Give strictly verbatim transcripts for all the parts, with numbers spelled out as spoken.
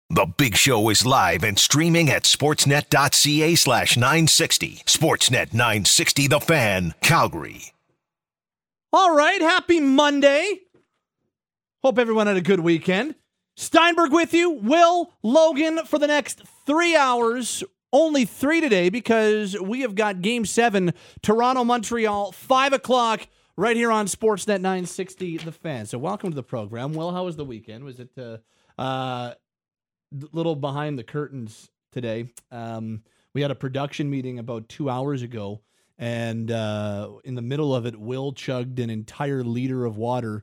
The Big Show is live and streaming at sportsnet.ca slash 960. Sportsnet nine sixty The Fan, Calgary. All right, happy Monday. Hope everyone had a good weekend. Steinberg with you, Will, Logan for the next three hours. Only three today because we have got Game seven, Toronto-Montreal, five o'clock, right here on Sportsnet nine sixty The Fan. So welcome to the program. Will, how was the weekend? Was it a uh, uh, little behind the curtains today? Um, we had a production meeting about two hours ago, and uh, in the middle of it, Will chugged an entire liter of water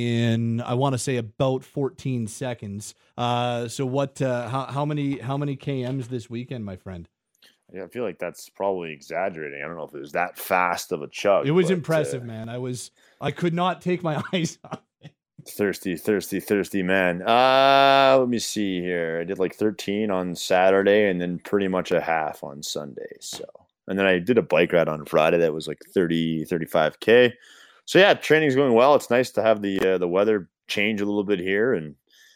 in, I want to say, about fourteen seconds. Uh, so what, uh, how, how many, how many K Ms this weekend, my friend? Yeah, I feel like that's probably exaggerating. I don't know if it was that fast of a chug. It was but, impressive, uh, man. I was, I could not take my eyes off it. Thirsty, thirsty, thirsty man. Uh, let me see here. I did like thirteen on Saturday and then pretty much a half on Sunday. So, and then I did a bike ride on Friday that was like thirty, thirty-five K. So yeah, training's going well. It's nice to have the uh, the weather change a little bit here, and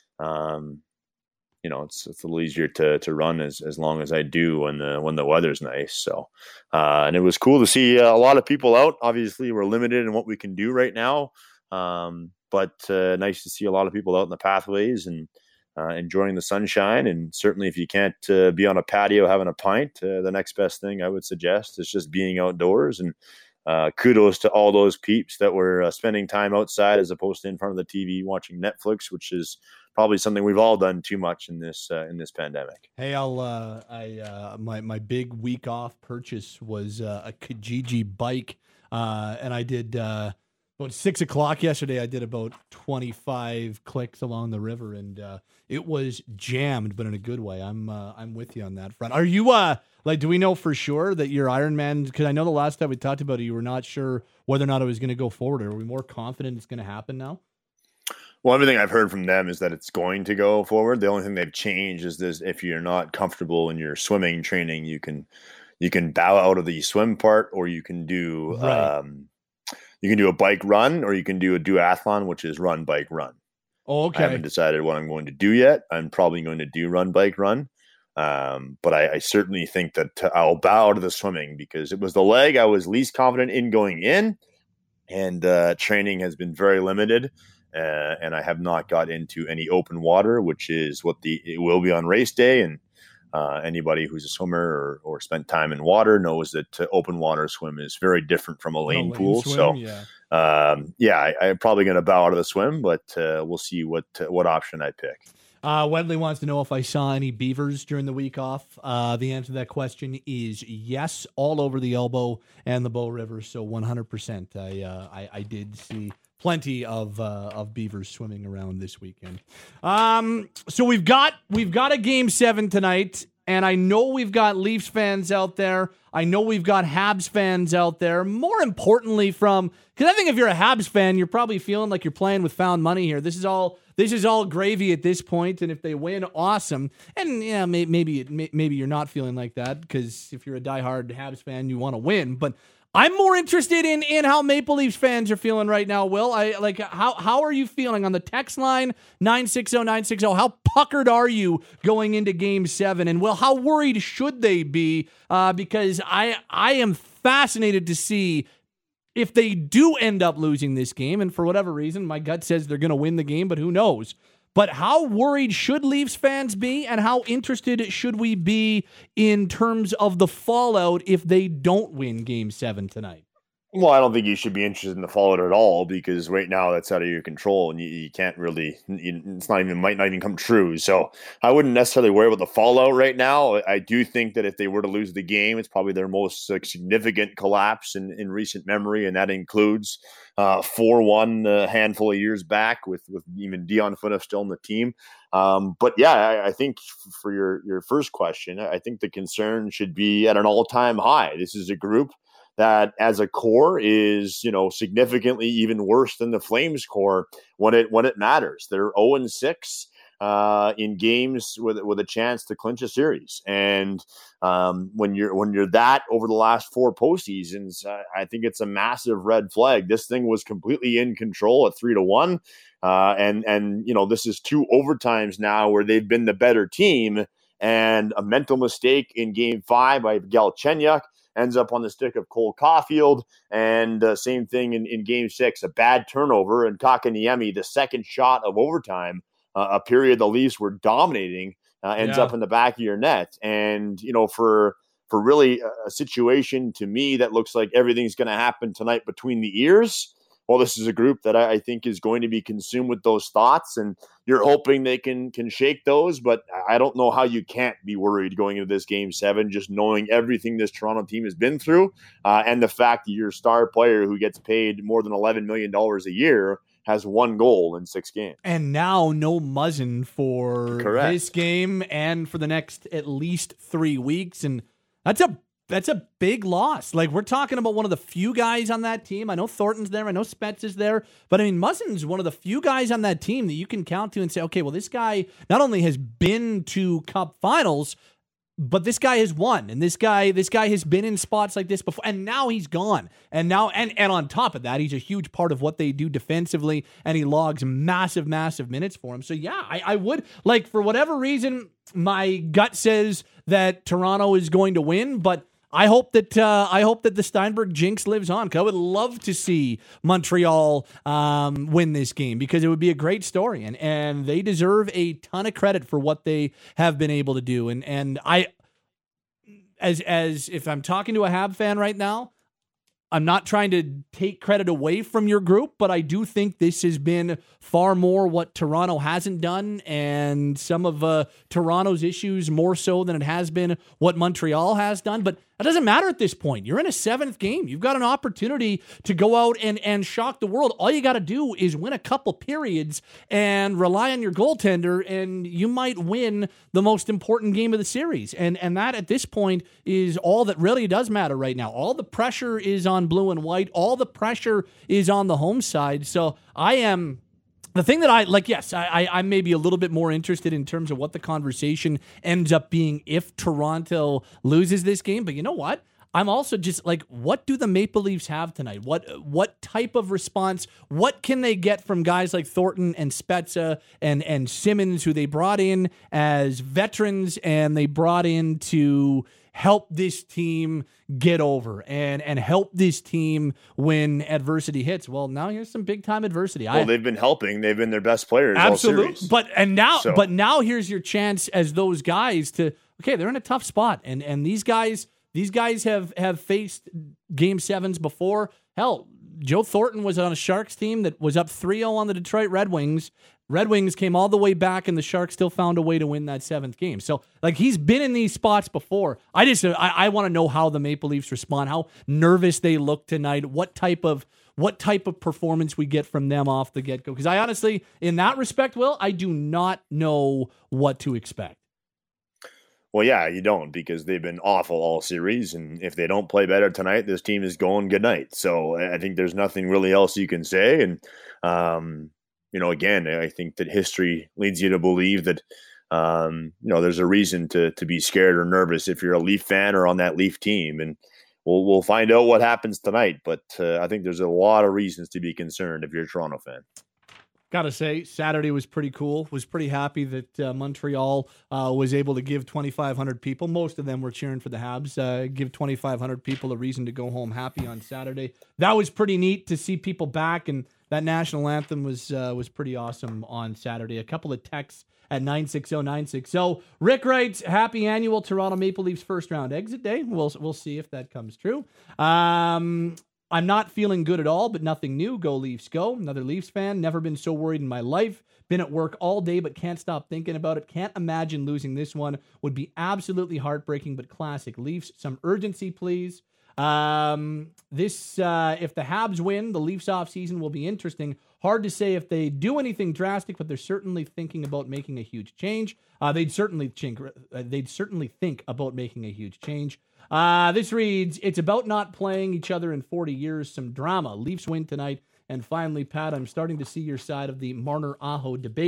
um, you know, it's it's a little easier to to run as, as long as I do when the when the weather's nice. So, uh, and it was cool to see uh, a lot of people out. Obviously, we're limited in what we can do right now, um, but uh, nice to see a lot of people out in the pathways and uh, enjoying the sunshine. And certainly, if you can't uh, be on a patio having a pint, uh, the next best thing I would suggest is just being outdoors. And Uh, kudos to all those peeps that were uh, spending time outside as opposed to in front of the T V watching Netflix, which is probably something we've all done too much in this uh, in this pandemic. Hey, I'll uh, I uh, my my big week off purchase was uh, a Kijiji bike, uh, and I did uh, about six o'clock yesterday. I did about twenty-five clicks along the river, and uh, it was jammed, but in a good way. I'm uh, I'm with you on that front. Are you uh? Like, do we know for sure that you're Ironman? Because I know the last time we talked about it, you were not sure whether or not it was going to go forward. Are we more confident it's going to happen now? Well, everything I've heard from them is that it's going to go forward. The only thing they've changed is this: if you're not comfortable in your swimming training, you can you can bow out of the swim part, or you can do Right. um, you can do a bike run, or you can do a duathlon, which is run, bike, run. Oh, okay. I haven't decided what I'm going to do yet. I'm probably going to do run, bike, run. Um, but I, I certainly think that I'll bow out of the swimming because it was the leg I was least confident in going in, and uh, training has been very limited, uh, and I have not got into any open water, which is what the it will be on race day. And uh, anybody who's a swimmer or, or spent time in water knows that uh, open water swim is very different from a lane, lane pool. swim, so, yeah. um, yeah, I, I'm probably going to bow out of the swim, but uh, we'll see what uh, what option I pick. Uh, Wedley wants to know if I saw any beavers during the week off. Uh, the answer to that question is yes, all over the Elbow and the Bow River. So one hundred percent. I, uh, I I did see plenty of uh, of beavers swimming around this weekend. Um, so we've got we've got a game seven tonight, and I know we've got Leafs fans out there. I know we've got Habs fans out there. More importantly, from because I think if you're a Habs fan, you're probably feeling like you're playing with found money here. This is all. This is all gravy at this point, and if they win, awesome. And yeah, may, maybe it, may, maybe you're not feeling like that because if you're a diehard Habs fan, you want to win. But I'm more interested in in how Maple Leafs fans are feeling right now. Will, I like how how are you feeling on the text line nine six zero nine six zero? How puckered are you going into Game Seven? And Will, how worried should they be? Uh, because I I am fascinated to see. If they do end up losing this game, and for whatever reason, my gut says they're going to win the game, but who knows? But how worried should Leafs fans be, and how interested should we be in terms of the fallout if they don't win Game seven tonight? Well, I don't think you should be interested in the fallout at all because right now that's out of your control and you, you can't really, you, it's not even, might not even come true. So I wouldn't necessarily worry about the fallout right now. I do think that if they were to lose the game, it's probably their most like, significant collapse in, in recent memory. And that includes uh, four one a handful of years back with, with even Dion Phaneuf still in the team. Um, but yeah, I, I think for your, your first question, I think the concern should be at an all-time high. This is a group that as a core is, you know, significantly even worse than the Flames core when it when it matters. They're oh and six. uh, in games with with a chance to clinch a series. And um, when you're when you're that over the last four postseasons, uh, I think it's a massive red flag. This thing was completely in control at three to one, uh, and and you know this is two overtimes now where they've been the better team, and a mental mistake in Game Five by Galchenyuk ends up on the stick of Cole Caulfield, and uh, same thing in, in Game Six, a bad turnover, and Kakaniemi, the second shot of overtime, uh, a period the Leafs were dominating, uh, ends Yeah. up in the back of your net. And, you know, for for really a, a situation to me that looks like everything's going to happen tonight between the ears, well, this is a group that I, I think is going to be consumed with those thoughts, and you're hoping they can can shake those. But I don't know how you can't be worried going into this Game Seven, just knowing everything this Toronto team has been through, uh, and the fact that your star player, who gets paid more than eleven million dollars a year, has one goal in six games. And now no Muzzin for Correct. this game and for the next at least three weeks. And that's a that's a big loss. Like, we're talking about one of the few guys on that team. I know Thornton's there. I know Spets is there. But, I mean, Muzzin's one of the few guys on that team that you can count to and say, okay, well, this guy not only has been to Cup finals, but this guy has won, and this guy, this guy has been in spots like this before, and now he's gone. And now, and and on top of that, he's a huge part of what they do defensively, and he logs massive, massive minutes for him. So yeah, I, I would, like, for whatever reason, my gut says that Toronto is going to win, but I hope that uh, I hope that the Steinberg jinx lives on, because I would love to see Montreal um, win this game, because it would be a great story, and and they deserve a ton of credit for what they have been able to do. And and I, as as if I'm talking to a Hab fan right now, I'm not trying to take credit away from your group, but I do think this has been far more what Toronto hasn't done, and some of uh, Toronto's issues more so than it has been what Montreal has done. But that doesn't matter at this point. You're in a seventh game. You've got an opportunity to go out and, and shock the world. All you got to do is win a couple periods and rely on your goaltender, and you might win the most important game of the series. And, and that, at this point, is all that really does matter right now. All the pressure is on blue and white. All the pressure is on the home side. So I am... The thing that I like, yes, I, I, I may be a little bit more interested in terms of what the conversation ends up being if Toronto loses this game. But you know what? I'm also just like, what do the Maple Leafs have tonight? What what type of response? What can they get from guys like Thornton and Spezza and, and Simmons, who they brought in as veterans, and they brought in to help this team get over and and help this team when adversity hits? Well, now here's some big time adversity. Well, I, they've been helping. They've been their best players absolutely. all series. But and now, so. but now here's your chance as those guys to, okay, they're in a tough spot, and and these guys these guys have have faced game sevens before. Hell, Joe Thornton was on a Sharks team that was up three oh on the Detroit Red Wings. Red Wings came all the way back, and the Sharks still found a way to win that seventh game. So, like, he's been in these spots before. I just, I, I want to know how the Maple Leafs respond, how nervous they look tonight, what type of, what type of performance we get from them off the get-go. Because I honestly, in that respect, Will, I do not know what to expect. Well, yeah, you don't, because they've been awful all series, and if they don't play better tonight, this team is going good night. So I think there's nothing really else you can say, and um, you know, again, I think that history leads you to believe that um, you know there's a reason to to be scared or nervous if you're a Leaf fan or on that Leaf team, and we'll we'll find out what happens tonight. But uh, I think there's a lot of reasons to be concerned if you're a Toronto fan. Gotta say, Saturday was pretty cool. Was pretty happy that uh, Montreal uh, was able to give twenty-five hundred people, most of them were cheering for the Habs, uh, give twenty-five hundred people a reason to go home happy on Saturday. That was pretty neat to see people back, and that national anthem was uh, was pretty awesome on Saturday. A couple of texts at nine six zero nine six zero. Rick writes, happy annual Toronto Maple Leafs first round exit day. We'll, we'll see if that comes true. Um... I'm not feeling good at all, but nothing new. Go Leafs, go. Another Leafs fan. Never been so worried in my life. Been at work all day, but can't stop thinking about it. Can't imagine losing this one. Would be absolutely heartbreaking, but classic Leafs. Some urgency, please. Um, this, uh, if the Habs win, the Leafs offseason will be interesting. Hard to say if they do anything drastic, but they're certainly thinking about making a huge change. Uh, they'd certainly chink, uh, they'd certainly think about making a huge change. Uh, this reads, it's about not playing each other in forty years. Some drama. Leafs win tonight. And finally, Pat, I'm starting to see your side of the Marner-Aho debate.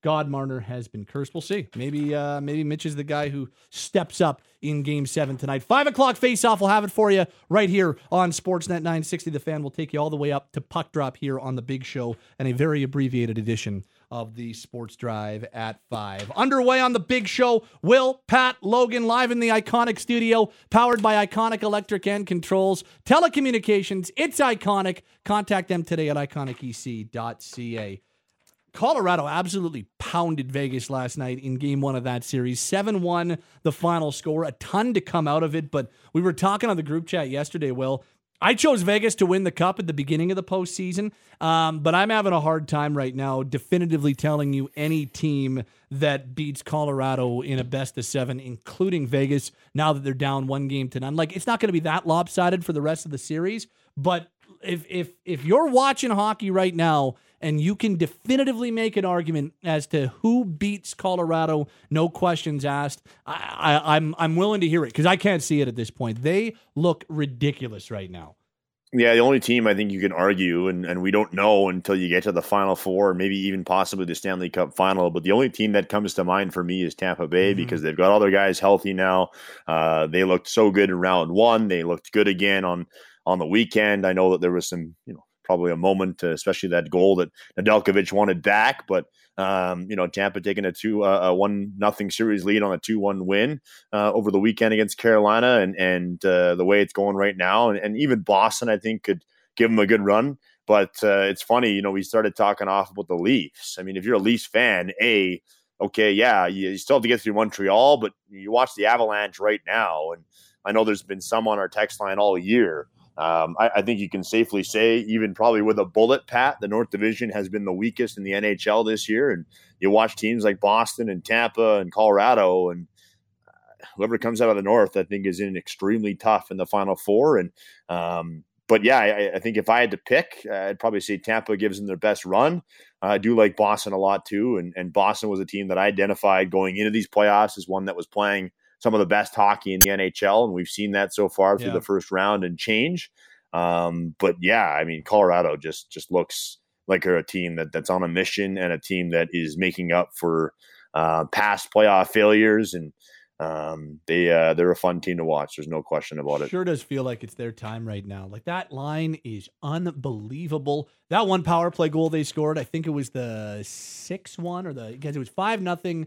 God Marner has been cursed. We'll see. Maybe uh, maybe Mitch is the guy who steps up in Game seven tonight. Five o'clock face-off. We'll have it for you right here on Sportsnet nine sixty. The Fan will take you all the way up to puck drop here on the Big Show and a very abbreviated edition of the Sports Drive at five. Underway on the Big Show, Will, Pat, Logan, live in the Iconic studio, powered by Iconic Electric and Controls. Telecommunications, it's Iconic. Contact them today at iconic e c dot c a. Colorado absolutely pounded Vegas last night in game one of that series. seven one, the final score. A ton to come out of it, but we were talking on the group chat yesterday, Will. I chose Vegas to win the Cup at the beginning of the postseason, um, but I'm having a hard time right now definitively telling you any team that beats Colorado in a best of seven, including Vegas, now that they're down one game to none. Like, it's not going to be that lopsided for the rest of the series, but if if if you're watching hockey right now and you can definitively make an argument as to who beats Colorado, no questions asked, I, I, I'm I'm willing to hear it because I can't see it at this point. They look ridiculous right now. Yeah, the only team I think you can argue, and, and we don't know until you get to the Final Four, or maybe even possibly the Stanley Cup Final, but the only team that comes to mind for me is Tampa Bay mm-hmm. because they've got all their guys healthy now. Uh, they looked so good in round one. They looked good again on on the weekend. I know that there was some, you know, probably a moment, uh, especially that goal that Nedeljkovic wanted back, but um, you know, Tampa taking a two, uh, a one nothing series lead on a two one win uh, over the weekend against Carolina, and and uh, the way it's going right now, and, and even Boston, I think, could give them a good run. But uh, it's funny, you know, we started talking off about the Leafs. I mean, if you're a Leafs fan, a okay, yeah, you, you still have to get through Montreal, but you watch the Avalanche right now, and I know there's been some on our text line all year. Um, I, I think you can safely say, even probably with a bullet, Pat, the North Division has been the weakest in the N H L this year. And you watch teams like Boston and Tampa and Colorado, and uh, whoever comes out of the North, I think, is in extremely tough in the Final Four. And um, but yeah, I, I think if I had to pick, uh, I'd probably say Tampa gives them their best run. Uh, I do like Boston a lot too, and and Boston was a team that I identified going into these playoffs as one that was playing some of the best hockey in the N H L, and we've seen that so far through yeah. the first round and change. Um, but yeah, I mean, Colorado just just looks like they're a team that, that's on a mission, and a team that is making up for uh, past playoff failures, and um, they uh, they're a fun team to watch. There's no question about it. Sure does feel like it's their time right now. Like, that line is unbelievable. That one power play goal they scored, I think it was the six one or the because it was five nothing.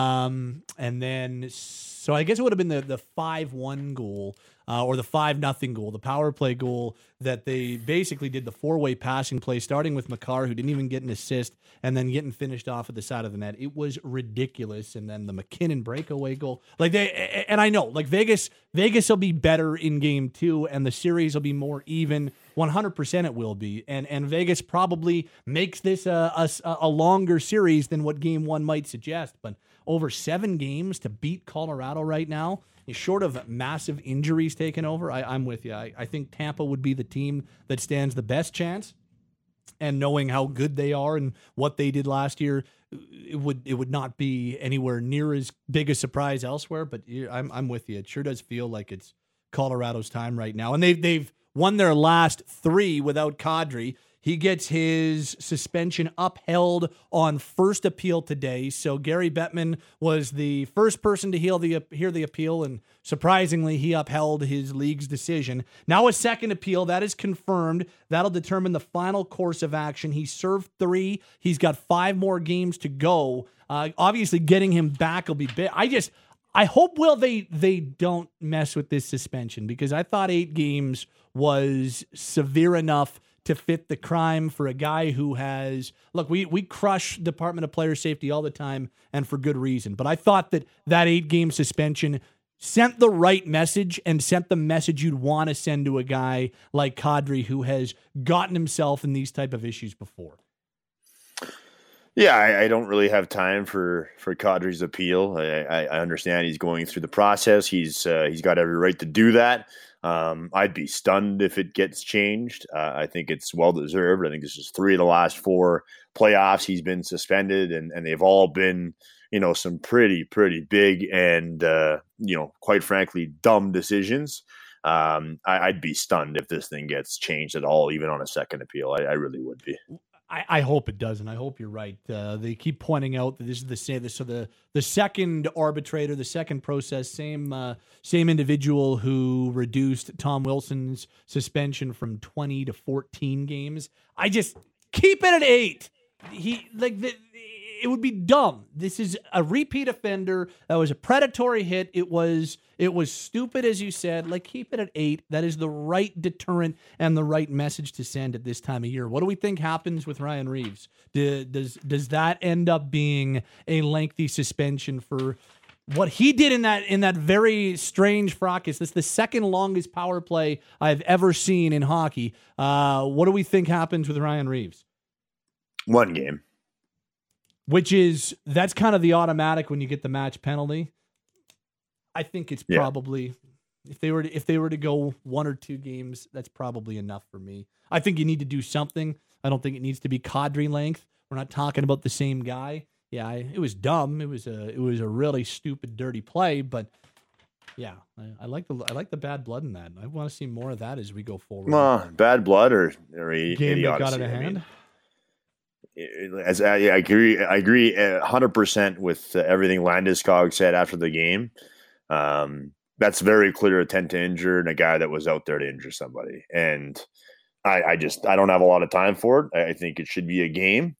Um, and then, so I guess it would have been the, the five one goal, uh, or the five nothing goal, the power play goal that they basically did the four-way passing play, starting with Makar, who didn't even get an assist, and then getting finished off at the side of the net. It was ridiculous. And then the McKinnon breakaway goal, like they, and I know, like Vegas, Vegas will be better in game two, and the series will be more even. one hundred percent it will be. And, and Vegas probably makes this a, a, a longer series than what game one might suggest, but over seven games to beat Colorado right now, short of massive injuries taking over, I, I'm with you. I, I think Tampa would be the team that stands the best chance. And knowing how good they are and what they did last year, it would it would not be anywhere near as big a surprise elsewhere. But I'm I'm with you. It sure does feel like it's Colorado's time right now, and they've they've won their last three without Kadri. He gets his suspension upheld on first appeal today. So Gary Bettman was the first person to hear the, hear the appeal, and surprisingly, he upheld his league's decision. Now a second appeal, that is confirmed. That'll determine the final course of action. He served three. He's got five more games to go. Uh, obviously, getting him back will be big. I just... I hope, Will, they they don't mess with this suspension, because I thought eight games was severe enough to fit the crime for a guy who has, look, we, we crush Department of Player Safety all the time, and for good reason. But I thought that that eight-game suspension sent the right message, and sent the message you'd want to send to a guy like Kadri, who has gotten himself in these type of issues before. Yeah, I, I don't really have time for, for Kadri's appeal. I, I, I understand he's going through the process. He's uh, he's got every right to do that. Um, I'd be stunned if it gets changed. Uh, I think it's well deserved. I think this is three of the last four playoffs he's been suspended, and, and they've all been, you know, some pretty pretty big and uh, you know, quite frankly, dumb decisions. Um, I, I'd be stunned if this thing gets changed at all, even on a second appeal. I, I really would be. I, I hope it doesn't. I hope you're right. Uh, they keep pointing out that this is the same. So the the second arbitrator, the second process, same uh, same individual who reduced Tom Wilson's suspension from twenty to fourteen games. I just keep it at eight. He like the, it would be dumb. This is a repeat offender. That was a predatory hit. It was it was stupid, as you said. Like, keep it at eight. That is the right deterrent and the right message to send at this time of year. What do we think happens with Ryan Reeves? Do, does does that end up being a lengthy suspension for what he did in that in that very strange fracas? This is the second longest power play I've ever seen in hockey. Uh, what do we think happens with Ryan Reeves? One game. Which is, that's kind of the automatic when you get the match penalty. I think it's probably, yeah. if they were to, if they were to go one or two games, that's probably enough for me. I think you need to do something. I don't think it needs to be Kadri length. We're not talking about the same guy. Yeah, I, it was dumb. It was a it was a really stupid, dirty play. But yeah, I, I like the I like the bad blood in that. I want to see more of that as we go forward. Uh, bad blood or or game that got out of hand. I mean, As I, I agree, I agree one hundred percent with uh, everything Landeskog said after the game. Um, that's very clear intent to injure and a guy that was out there to injure somebody. And I, I just I don't have a lot of time for it. I, I think it should be a game,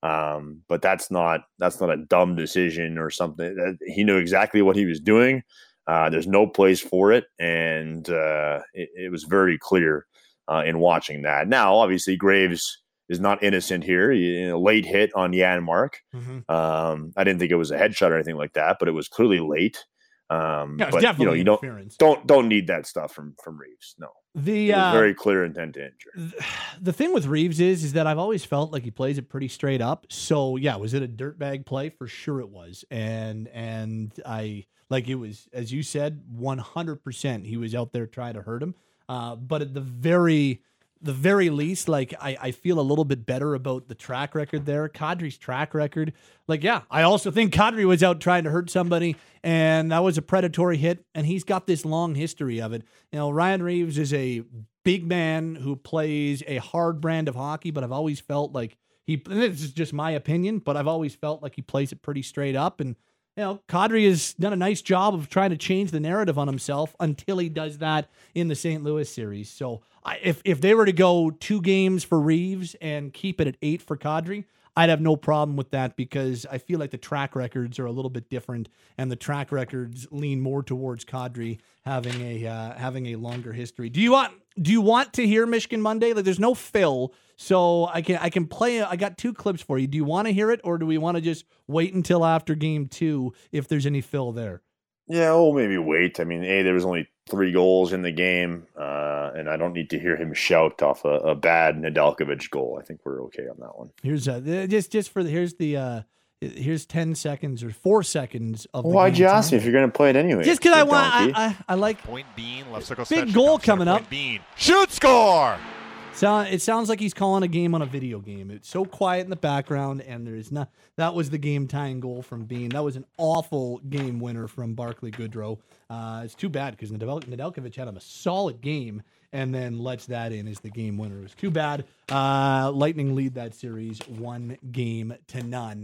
um, but that's not that's not a dumb decision or something. He knew exactly what he was doing. Uh, there's no place for it, and uh, it, it was very clear uh, in watching that. Now, obviously, Graves is not innocent here. He, a late hit on Janmark. Mm-hmm. Um, I didn't think it was a headshot or anything like that, but it was clearly late. Um, yeah, it was but definitely you know, you don't don't don't need that stuff from from Reeves. No, the uh, very uh, clear intent to injure. The thing with Reeves is is that I've always felt like he plays it pretty straight up. So yeah, was it a dirtbag play? For sure it was, and and I like it was, as you said, one hundred percent. He was out there trying to hurt him. Uh, but at the very the very least, like I, I feel a little bit better about the track record there. Kadri's track record. Like, yeah, I also think Kadri was out trying to hurt somebody, and that was a predatory hit, and he's got this long history of it. You know, Ryan Reeves is a big man who plays a hard brand of hockey, but I've always felt like he, this is just my opinion, but I've always felt like he plays it pretty straight up. And, you know, Kadri has done a nice job of trying to change the narrative on himself until he does that in the Saint Louis series. So I, if if they were to go two games for Reeves and keep it at eight for Kadri, I'd have no problem with that, because I feel like the track records are a little bit different, and the track records lean more towards Kadri having a uh, having a longer history. Do you want do you want to hear Michigan Monday? Like, there's no fill, so I can I can play. I got two clips for you. Do you want to hear it, or do we want to just wait until after game two if there's any fill there? Yeah, we'll maybe wait. I mean, A, there was only three goals in the game, uh, and I don't need to hear him shout off a, a bad Nedeljkovic goal. I think we're okay on that one. Here's uh, just just for the here's the uh, here's ten seconds or four seconds of. Well, the why'd game you ask time. me if you're going to play it anyway? Just because I want, I, I I like Point Bean, left circle big stretch, goal center, coming point up. Bean, shoot, score. So it sounds like he's calling a game on a video game. It's so quiet in the background, and there's not. That was the game tying goal from Bean. That was an awful game winner from Barclay Goodrow. Uh, it's too bad, because Nedel- Nedeljkovic had him a solid game and then lets that in as the game winner. It was too bad. Uh, Lightning lead that series one game to none.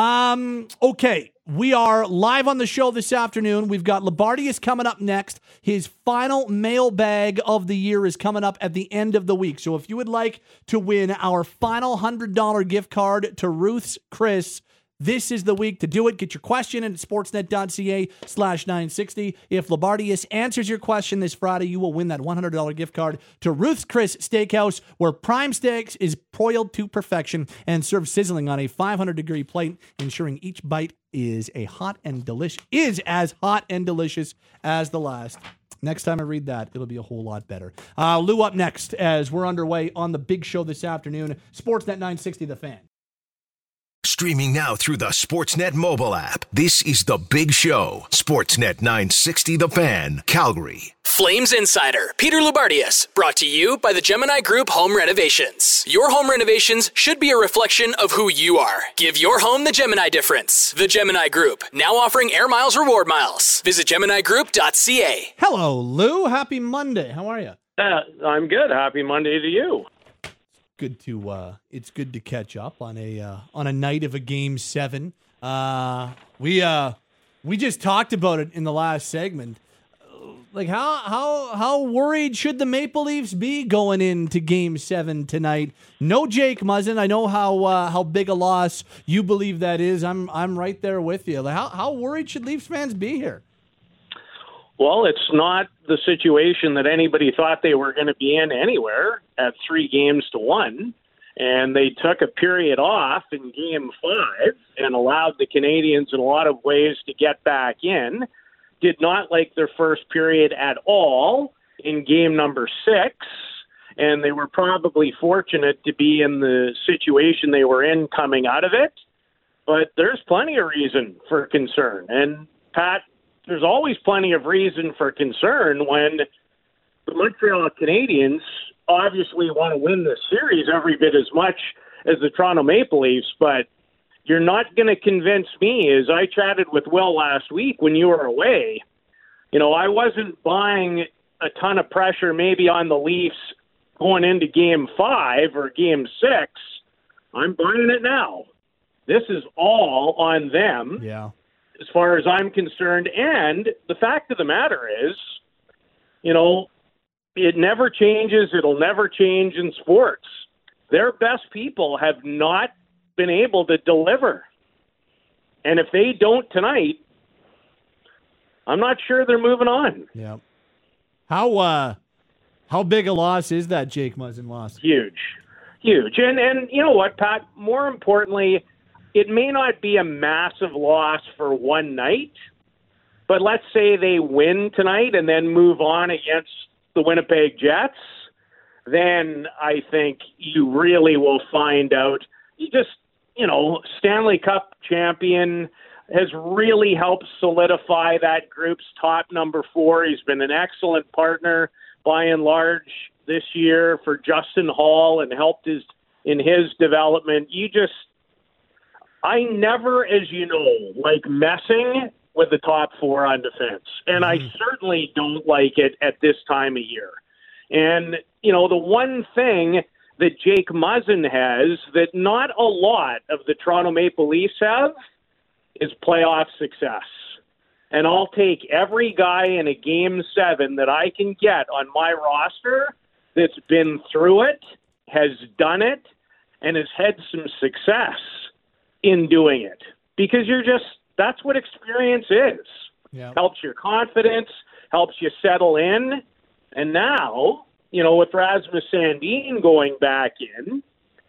Um, okay, we are live on the show this afternoon. We've got Labardius coming up next. His final mailbag of the year is coming up at the end of the week. So if you would like to win our final one hundred dollars gift card to Ruth's Chris, this is the week to do it. Get your question in at sportsnet.ca slash 960. If Labardius answers your question this Friday, you will win that one hundred dollars gift card to Ruth's Chris Steakhouse, where prime steaks is broiled to perfection and served sizzling on a five hundred degree plate, ensuring each bite is a hot and delicious is as hot and delicious as the last. Next time I read that, it'll be a whole lot better. Uh, Lou up next as we're underway on the big show this afternoon. Sportsnet nine sixty, The Fan. Streaming now through the Sportsnet mobile app. This is The Big Show. Sportsnet nine sixty The Fan, Calgary. Flames Insider, Peter Labardius, brought to you by the Gemini Group Home Renovations. Your home renovations should be a reflection of who you are. Give your home the Gemini difference. The Gemini Group, now offering Air Miles reward miles. Visit gemini group dot c a. Hello, Lou. Happy Monday. How are you? Uh, I'm good. Happy Monday to you. good to uh, it's good to catch up on a uh, on a night of a game seven. Uh, we uh, we just talked about it in the last segment. Like how how how worried should the Maple Leafs be going into Game Seven tonight? No Jake Muzzin. I know how uh, how big a loss you believe that is. I'm I'm right there with you. Like how how worried should Leafs fans be here? Well, it's not the situation that anybody thought they were going to be in anywhere at three games to one. And they took a period off in Game Five and allowed the Canadians in a lot of ways to get back in. Did not like their first period at all in game number six, and they were probably fortunate to be in the situation they were in coming out of it. But there's plenty of reason for concern. And, Pat, there's always plenty of reason for concern when the Montreal Canadiens obviously want to win this series every bit as much as the Toronto Maple Leafs, but you're not going to convince me, as I chatted with Will last week when you were away. You know, I wasn't buying a ton of pressure maybe on the Leafs going into Game five or Game six. I'm buying it now. This is all on them, yeah, as far as I'm concerned. And the fact of the matter is, you know, it never changes. It'll never change in sports. Their best people have not been able to deliver. And if they don't tonight, I'm not sure they're moving on. Yeah. How uh how big a loss is that Jake Muzzin loss? Huge. Huge. And and you know what, Pat, more importantly, it may not be a massive loss for one night, but let's say they win tonight and then move on against the Winnipeg Jets, then I think you really will find out. You just You know, Stanley Cup champion, has really helped solidify that group's top number four. He's been an excellent partner by and large this year for Justin Hall and helped his in his development. You just, I never, as you know, like messing with the top four on defense. And I certainly don't like it at this time of year. And, you know, the one thing that Jake Muzzin has that not a lot of the Toronto Maple Leafs have is playoff success. And I'll take every guy in a game seven that I can get on my roster that's been through it, has done it, and has had some success in doing it. Because you're just, that's what experience is. Yeah. Helps your confidence, helps you settle in. And now, you know, with Rasmus Sandin going back in,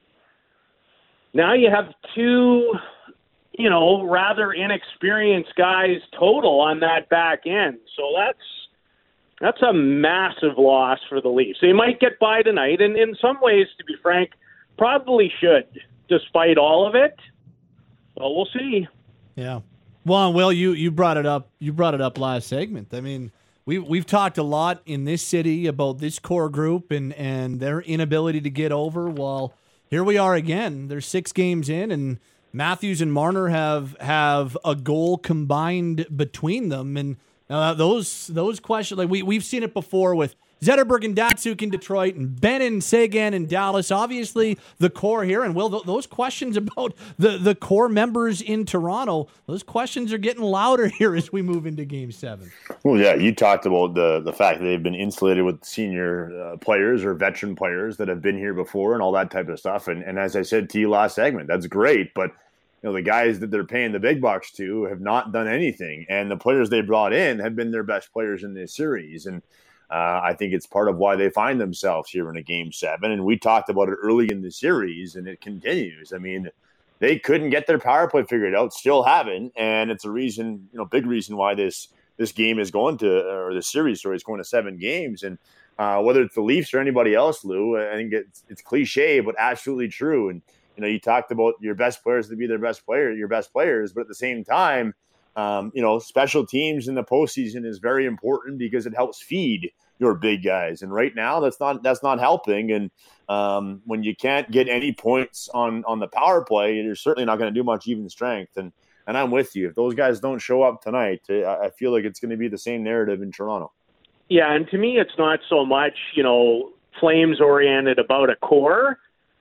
now you have two, you know, rather inexperienced guys total on that back end. So that's that's a massive loss for the Leafs. They might get by tonight, and in some ways, to be frank, probably should, despite all of it. Well, we'll see. Yeah. Well, Will, you, you brought it up. You brought it up last segment. I mean, We've, we've talked a lot in this city about this core group and, and their inability to get over. Well, here we are again. They're six games in, and Matthews and Marner have have a goal combined between them. And uh, those those questions, like we, we've seen it before with Zetterberg and Datsuk in Detroit and Ben and Sagan in Dallas. Obviously, the core here. And, Will, th- those questions about the, the core members in Toronto, those questions are getting louder here as we move into Game seven. Well, yeah, you talked about the the fact that they've been insulated with senior uh, players or veteran players that have been here before and all that type of stuff. And, and as I said to you last segment, that's great. But you know, the guys that they're paying the big bucks to have not done anything. And the players they brought in have been their best players in this series. And Uh, I think it's part of why they find themselves here in a game seven. And we talked about it early in the series, and it continues. I mean, they couldn't get their power play figured out, still haven't. And it's a reason, you know, big reason why this this game is going to, or the series story is going to seven games. And uh, whether it's the Leafs or anybody else, Lou, I think it's, it's cliche, but absolutely true. And, you know, you talked about your best players to be their best player, your best players, but at the same time, Um, you know, special teams in the postseason is very important because it helps feed your big guys. And right now, that's not that's not helping. And um, when you can't get any points on on the power play, you're certainly not going to do much even strength. And and I'm with you. If those guys don't show up tonight, I, I feel like it's going to be the same narrative in Toronto. Yeah, and to me, it's not so much, you know, Flames oriented about a core.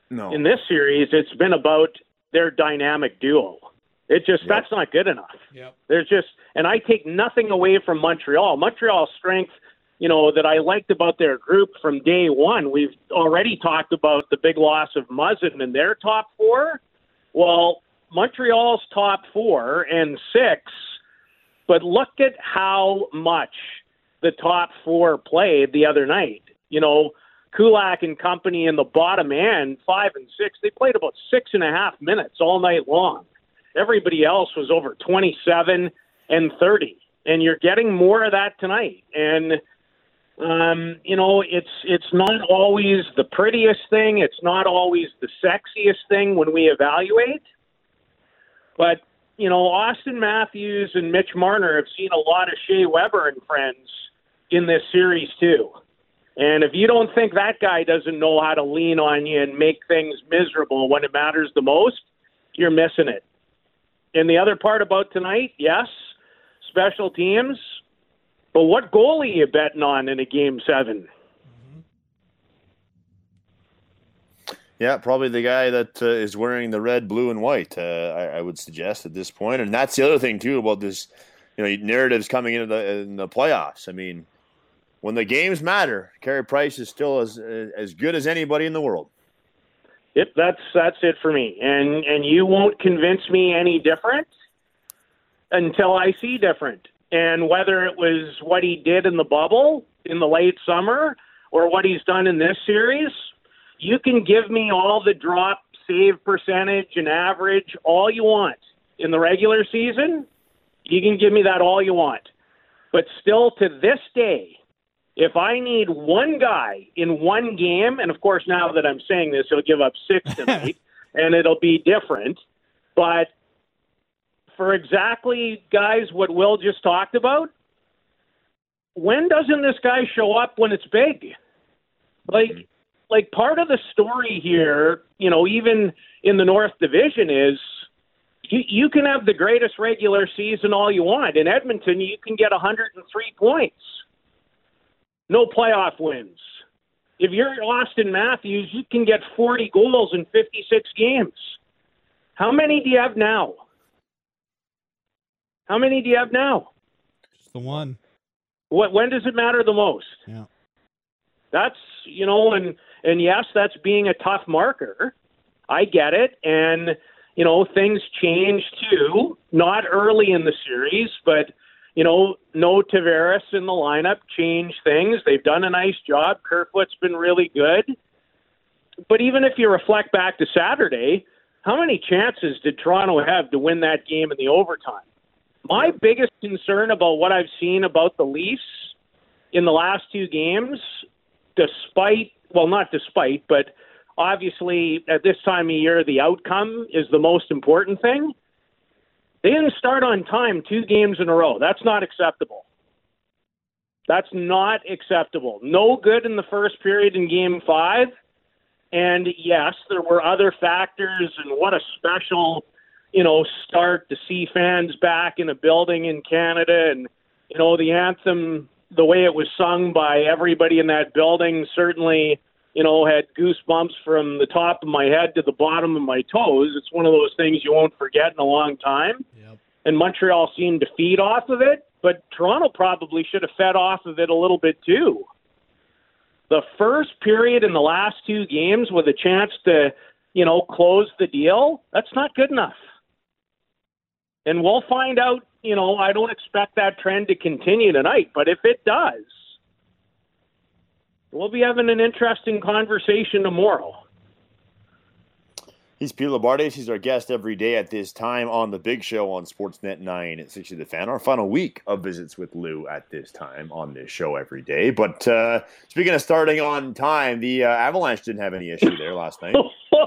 No. In this series, it's been about their dynamic duo. It just yep. that's not good enough. Yep. There's just, and I take nothing away from Montreal. Montreal's strength, you know, that I liked about their group from day one. We've already talked about the big loss of Muzzin in their top four. Well, Montreal's top four and six, but look at how much the top four played the other night. You know, Kulak and company in the bottom end, five and six, they played about six and a half minutes all night long. Everybody else was over twenty-seven and thirty, and you're getting more of that tonight. And um, you know, it's it's not always the prettiest thing. It's not always the sexiest thing when we evaluate. But you know, Austin Matthews and Mitch Marner have seen a lot of Shea Weber and friends in this series too. And if you don't think that guy doesn't know how to lean on you and make things miserable when it matters the most, you're missing it. And the other part about tonight, yes, special teams, but what goal are you betting on in a game seven? Yeah, probably the guy that uh, is wearing the red, blue, and white, uh, I, I would suggest at this point. And that's the other thing, too, about this, you know, narratives coming into the, in the playoffs. I mean, when the games matter, Carey Price is still as as good as anybody in the world. Yep, that's that's it for me. And and you won't convince me any different until I see different. And whether it was what he did in the bubble in the late summer or what he's done in this series, you can give me all the drop, save percentage, and average all you want. In the regular season, you can give me that all you want. But still, to this day, if I need one guy in one game, and of course now that I'm saying this, he'll give up six tonight, and it'll be different. But for exactly, guys, what Will just talked about, when doesn't this guy show up when it's big? Like, like part of the story here, you know, even in the North Division is you, you can have the greatest regular season all you want. In Edmonton, you can get one hundred three points. No playoff wins. If you're Austin Matthews, you can get forty goals in fifty-six games. How many do you have now? How many do you have now? Just the one. What? When does it matter the most? Yeah. That's, you know, and, and yes, that's being a tough marker. I get it. And, you know, things change too. Not early in the series, but you know, no Tavares in the lineup changed things. They've done a nice job. Kerfoot's been really good. But even if you reflect back to Saturday, how many chances did Toronto have to win that game in the overtime? My biggest concern about what I've seen about the Leafs in the last two games, despite, well, not despite, but obviously at this time of year, the outcome is the most important thing. They didn't start on time two games in a row. That's not acceptable. That's not acceptable. No good in the first period in game five. And yes, there were other factors, and what a special, you know, start to see fans back in a building in Canada. And, you know, the anthem, the way it was sung by everybody in that building certainly, you know, had goosebumps from the top of my head to the bottom of my toes. It's one of those things you won't forget in a long time. Yep. And Montreal seemed to feed off of it, but Toronto probably should have fed off of it a little bit too. The first period in the last two games with a chance to, you know, close the deal, that's not good enough. And we'll find out, you know, I don't expect that trend to continue tonight, but if it does, we'll be having an interesting conversation tomorrow. He's Peter Loubardias. He's our guest every day at this time on The Big Show on Sportsnet nine at sixty The Fan. Our final week of visits with Lou at this time on this show every day. But uh, speaking of starting on time, the uh, Avalanche didn't have any issue there last night.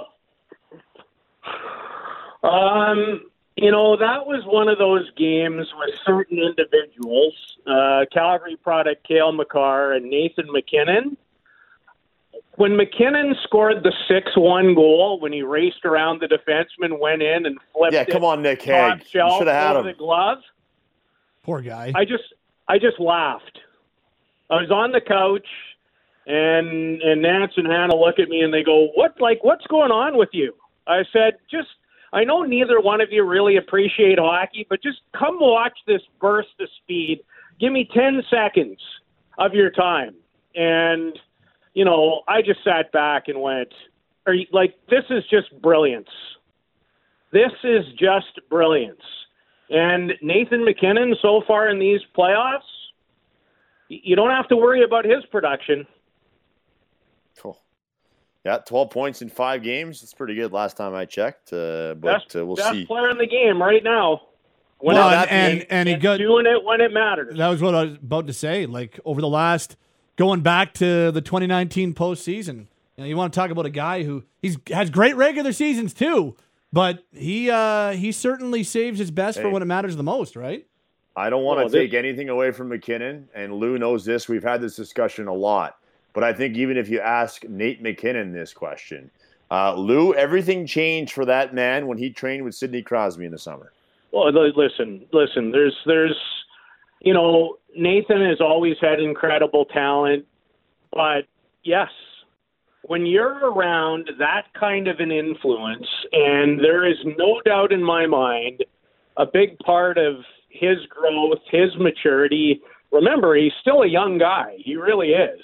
um, you know, that was one of those games with certain individuals, uh, Calgary product Cale Makar and Nathan MacKinnon. When McKinnon scored the six one goal, when he raced around the defenseman, went in and flipped yeah, it, come on, Nick Hague. You should have had him. The glove. Poor guy. I just, I just laughed. I was on the couch, And and Nance and Hannah look at me and they go, "What? Like, what's going on with you?" I said, "Just, I know neither one of you really appreciate hockey, but just come watch this burst of speed. Give me ten seconds of your time." And, you know, I just sat back and went, "Are you, like, this is just brilliance. This is just brilliance." And Nathan MacKinnon, so far in these playoffs, you don't have to worry about his production. Cool. Yeah, twelve points in five games. That's pretty good last time I checked. Uh, but best, uh, we'll best see. player in the game right now. When Well, it, and- and- and he got- doing it when it matters. That was what I was about to say. Like, over the last, going back to the twenty nineteen postseason, you know, you want to talk about a guy who he's has great regular seasons too, but he uh, he certainly saves his best Hey. for when it matters the most, right? I don't want to Well, this- take anything away from McKinnon, and Lou knows this. We've had this discussion a lot. But I think even if you ask Nate MacKinnon this question, uh, Lou, everything changed for that man when he trained with Sidney Crosby in the summer. Well, li- listen, listen. There's, there's, you know, Nathan has always had incredible talent, but yes, when you're around that kind of an influence, and there is no doubt in my mind, a big part of his growth, his maturity. Remember, he's still a young guy. He really is.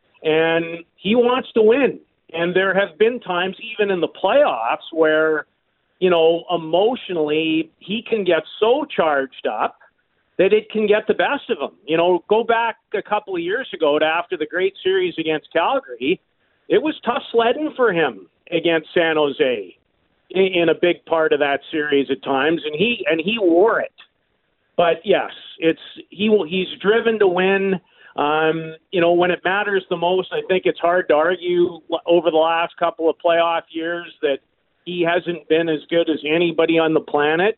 And he wants to win. And there have been times, even in the playoffs, where, you know, emotionally he can get so charged up that it can get the best of him. You know, go back a couple of years ago to after the great series against Calgary, it was tough sledding for him against San Jose in, in a big part of that series at times, and he and he wore it. But yes, it's he will. He's driven to win. Um, you know, when it matters the most, I think it's hard to argue over the last couple of playoff years that he hasn't been as good as anybody on the planet.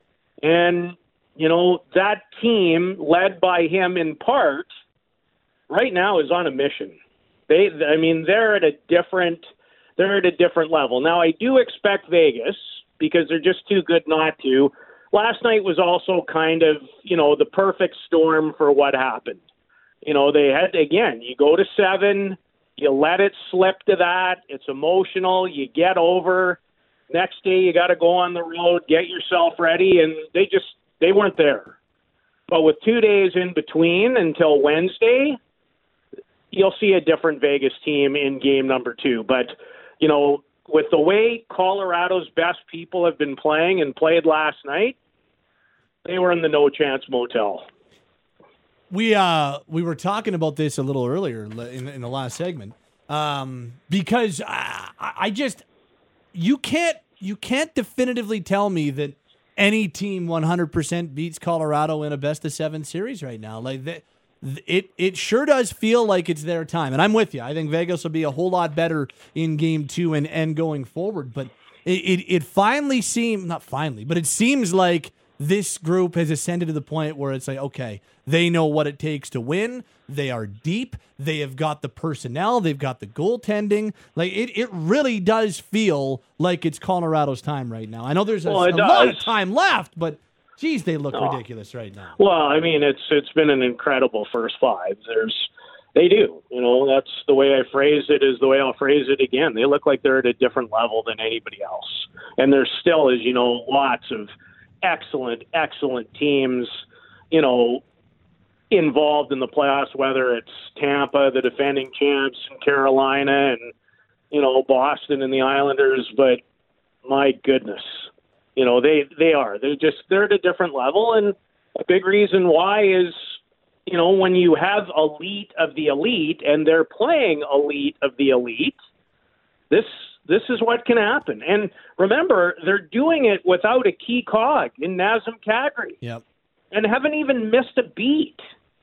And, you know, that team, led by him in part, right now is on a mission. They, I mean, they're at a different, they're at a different level. Now, I do expect Vegas, because they're just too good not to. Last night was also kind of, you know, the perfect storm for what happened. You know, they had, again, you go to seven, you let it slip to that. It's emotional. You get over. Next day, you got to go on the road, get yourself ready, and they just, they weren't there. But with two days in between until Wednesday, you'll see a different Vegas team in game number two. But, you know, with the way Colorado's best people have been playing and played last night, they were in the no chance motel. We uh we were talking about this a little earlier in, in the last segment, um, because I, I just you can't you can't definitively tell me that any team one hundred percent beats Colorado in a best of seven series right now. Like that, it it sure does feel like it's their time, and I'm with you. I think Vegas will be a whole lot better in game two and and going forward. But it it, it finally seems not finally, but it seems like this group has ascended to the point where it's like, okay, they know what it takes to win. They are deep. They have got the personnel. They've got the goaltending. Like it, it really does feel like it's Colorado's time right now. I know there's a, well, a lot of does. time left, but geez, they look No. ridiculous right now. Well, I mean, it's it's been an incredible first five. There's, they do. You know, that's the way I phrase it. Is the way I'll phrase it again. They look like they're at a different level than anybody else, and there's still, as you know, lots of excellent, excellent teams, you know, involved in the playoffs, whether it's Tampa, the defending champs, and Carolina, and, you know, Boston and the Islanders. But my goodness, you know, they, they are. They're just, they're at a different level. And a big reason why is, you know, when you have elite of the elite and they're playing elite of the elite, this This is what can happen. And remember, they're doing it without a key cog in Nazem Kadri. Yep. And haven't even missed a beat.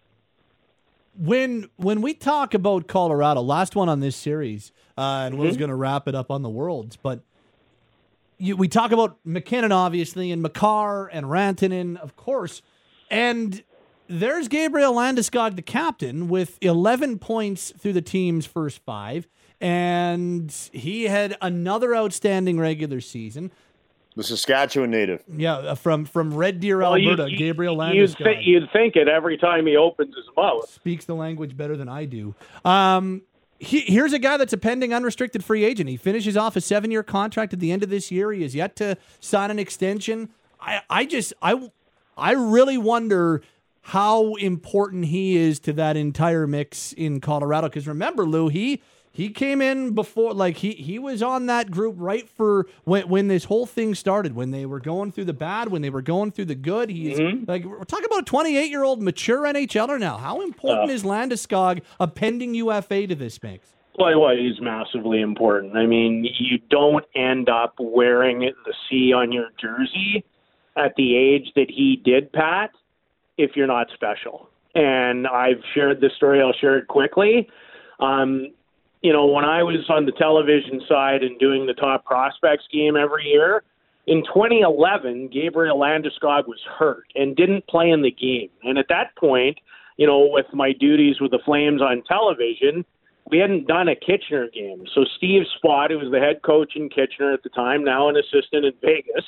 When when we talk about Colorado, last one on this series, uh, and Mm-hmm. Will's going to wrap it up on the Worlds, but you, we talk about MacKinnon, obviously, and Makar and Rantanen, of course, and there's Gabriel Landeskog, the captain, with eleven points through the team's first five. And he had another outstanding regular season. The Saskatchewan native. Yeah, uh, from from Red Deer, Well, you- Alberta, you- Gabriel You'd, Landeskog. th- you'd think it every time he opens his mouth. Speaks the language better than I do. Um, he, here's a guy that's a pending unrestricted free agent. He finishes off a seven-year contract at the end of this year. He has yet to sign an extension. I, I just, I, I really wonder how important he is to that entire mix in Colorado. Because remember, Lou, he he came in before, like he he was on that group right for when when this whole thing started, when they were going through the bad, when they were going through the good. He's mm-hmm. like, we're talking about a twenty-eight-year-old mature NHLer now. How important uh, is Landeskog, a pending U F A, to this mix? Well, well, he's massively important. I mean, you don't end up wearing the C on your jersey at the age that he did, Pat, if you're not special. And I've shared this story. I'll share it quickly. Um, you know, when I was on the television side and doing the top prospects game every year, in twenty eleven, Gabriel Landeskog was hurt and didn't play in the game. And at that point, you know, with my duties with the Flames on television, we hadn't done a Kitchener game. So Steve Spott, who was the head coach in Kitchener at the time, now an assistant in Vegas,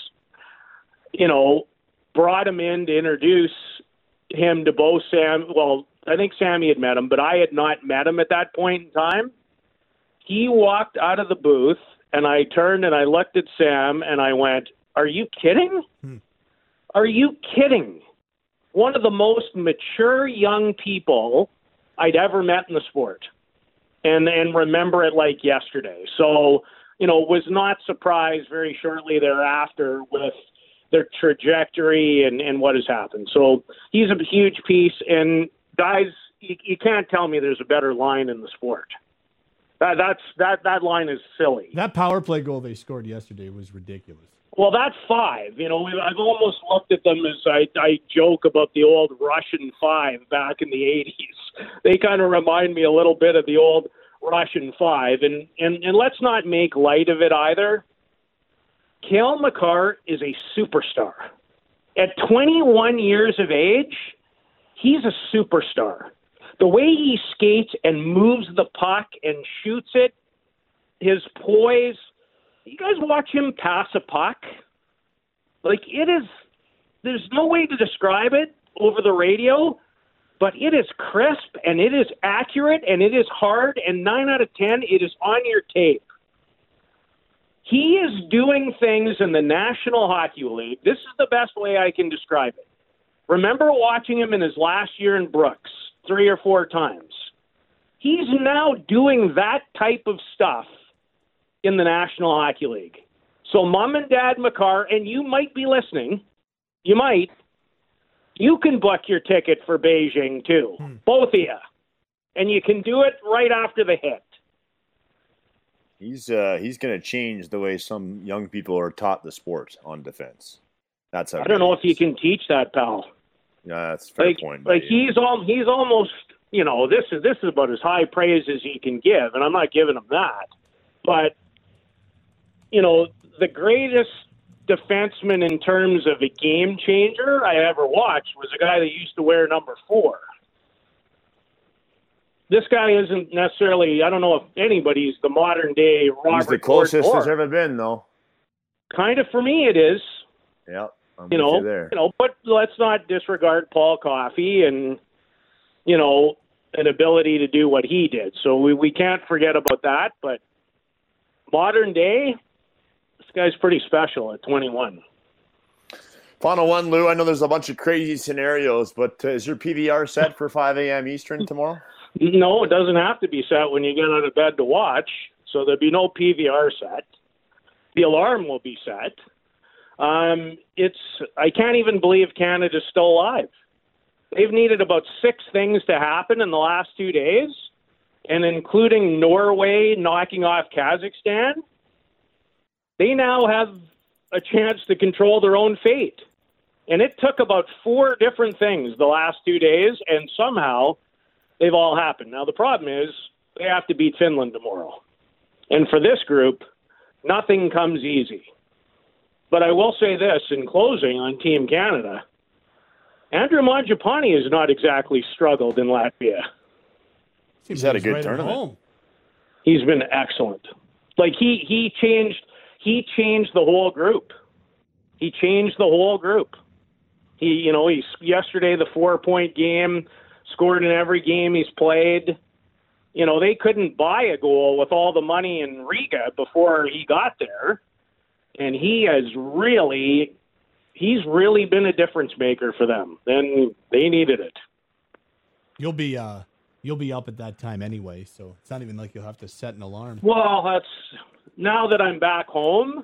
you know, brought him in to introduce him to both Sam. Well, I think Sammy had met him, but I had not met him at that point in time. He walked out of the booth, and I turned and I looked at Sam, and I went, "Are you kidding? Hmm. Are you kidding?" One of the most mature young people I'd ever met in the sport, and and remember it like yesterday. So, you know, was not surprised very shortly thereafter with their trajectory and, and what has happened. So he's a huge piece. And guys, you, you can't tell me there's a better line in the sport. That that's that that line is silly. That power play goal they scored yesterday was ridiculous. Well, that's five. You know, I've almost looked at them as I, I joke about the old Russian five back in the eighties. They kind of remind me a little bit of the old Russian five. And, and, and let's not make light of it either. Cale Makar is a superstar. At twenty-one years of age, he's a superstar. The way he skates and moves the puck and shoots it, his poise. You guys watch him pass a puck? Like, it is, there's no way to describe it over the radio, but it is crisp and it is accurate and it is hard, and nine out of ten, it is on your tape. He is doing things in the National Hockey League. This is the best way I can describe it. Remember watching him in his last year in Brooks three or four times. He's now doing that type of stuff in the National Hockey League. So Mom and Dad Makar, and you might be listening, you might, you can book your ticket for Beijing too, hmm. both of you. And you can do it right after the hit. He's uh, he's going to change the way some young people are taught the sport on defense. That's how I don't know if you can teach that, pal. Yeah, that's a fair like, point. Like you. he's all he's almost, you know, this is this is about as high praise as he can give, and I'm not giving him that. But you know, the greatest defenseman in terms of a game changer I ever watched was a guy that used to wear number four. This guy isn't necessarily, I don't know if anybody's the modern day Robert. He's the closest there's ever been, though. Kind of for me, it is. Yeah, I'm you know, you there. You know, but let's not disregard Paul Coffey and, you know, an ability to do what he did. So we, we can't forget about that. But modern day, this guy's pretty special at twenty-one. Final one, Lou. I know there's a bunch of crazy scenarios, but uh, is your P V R set for five a.m. Eastern tomorrow? No, it doesn't have to be set when you get out of bed to watch. So there'll be no P V R set. The alarm will be set. Um, it's I can't even believe Canada's still alive. They've needed about six things to happen in the last two days, and including Norway knocking off Kazakhstan. They now have a chance to control their own fate. And it took about four different things the last two days, and somehow they've all happened. Now, the problem is they have to beat Finland tomorrow. And for this group, nothing comes easy. But I will say this in closing on Team Canada, Andrew Mangiapane has not exactly struggled in Latvia. He's had a good tournament. He's been excellent. Like, he, he changed he changed the whole group. He changed the whole group. He, you know, he's yesterday the four-point game, scored in every game he's played. you know, they couldn't buy a goal with all the money in Riga before he got there. And he has really, he's really been a difference maker for them. Then they needed it. You'll be, uh, you'll be up at that time anyway, so it's not even like you'll have to set an alarm. Well, that's, now that I'm back home,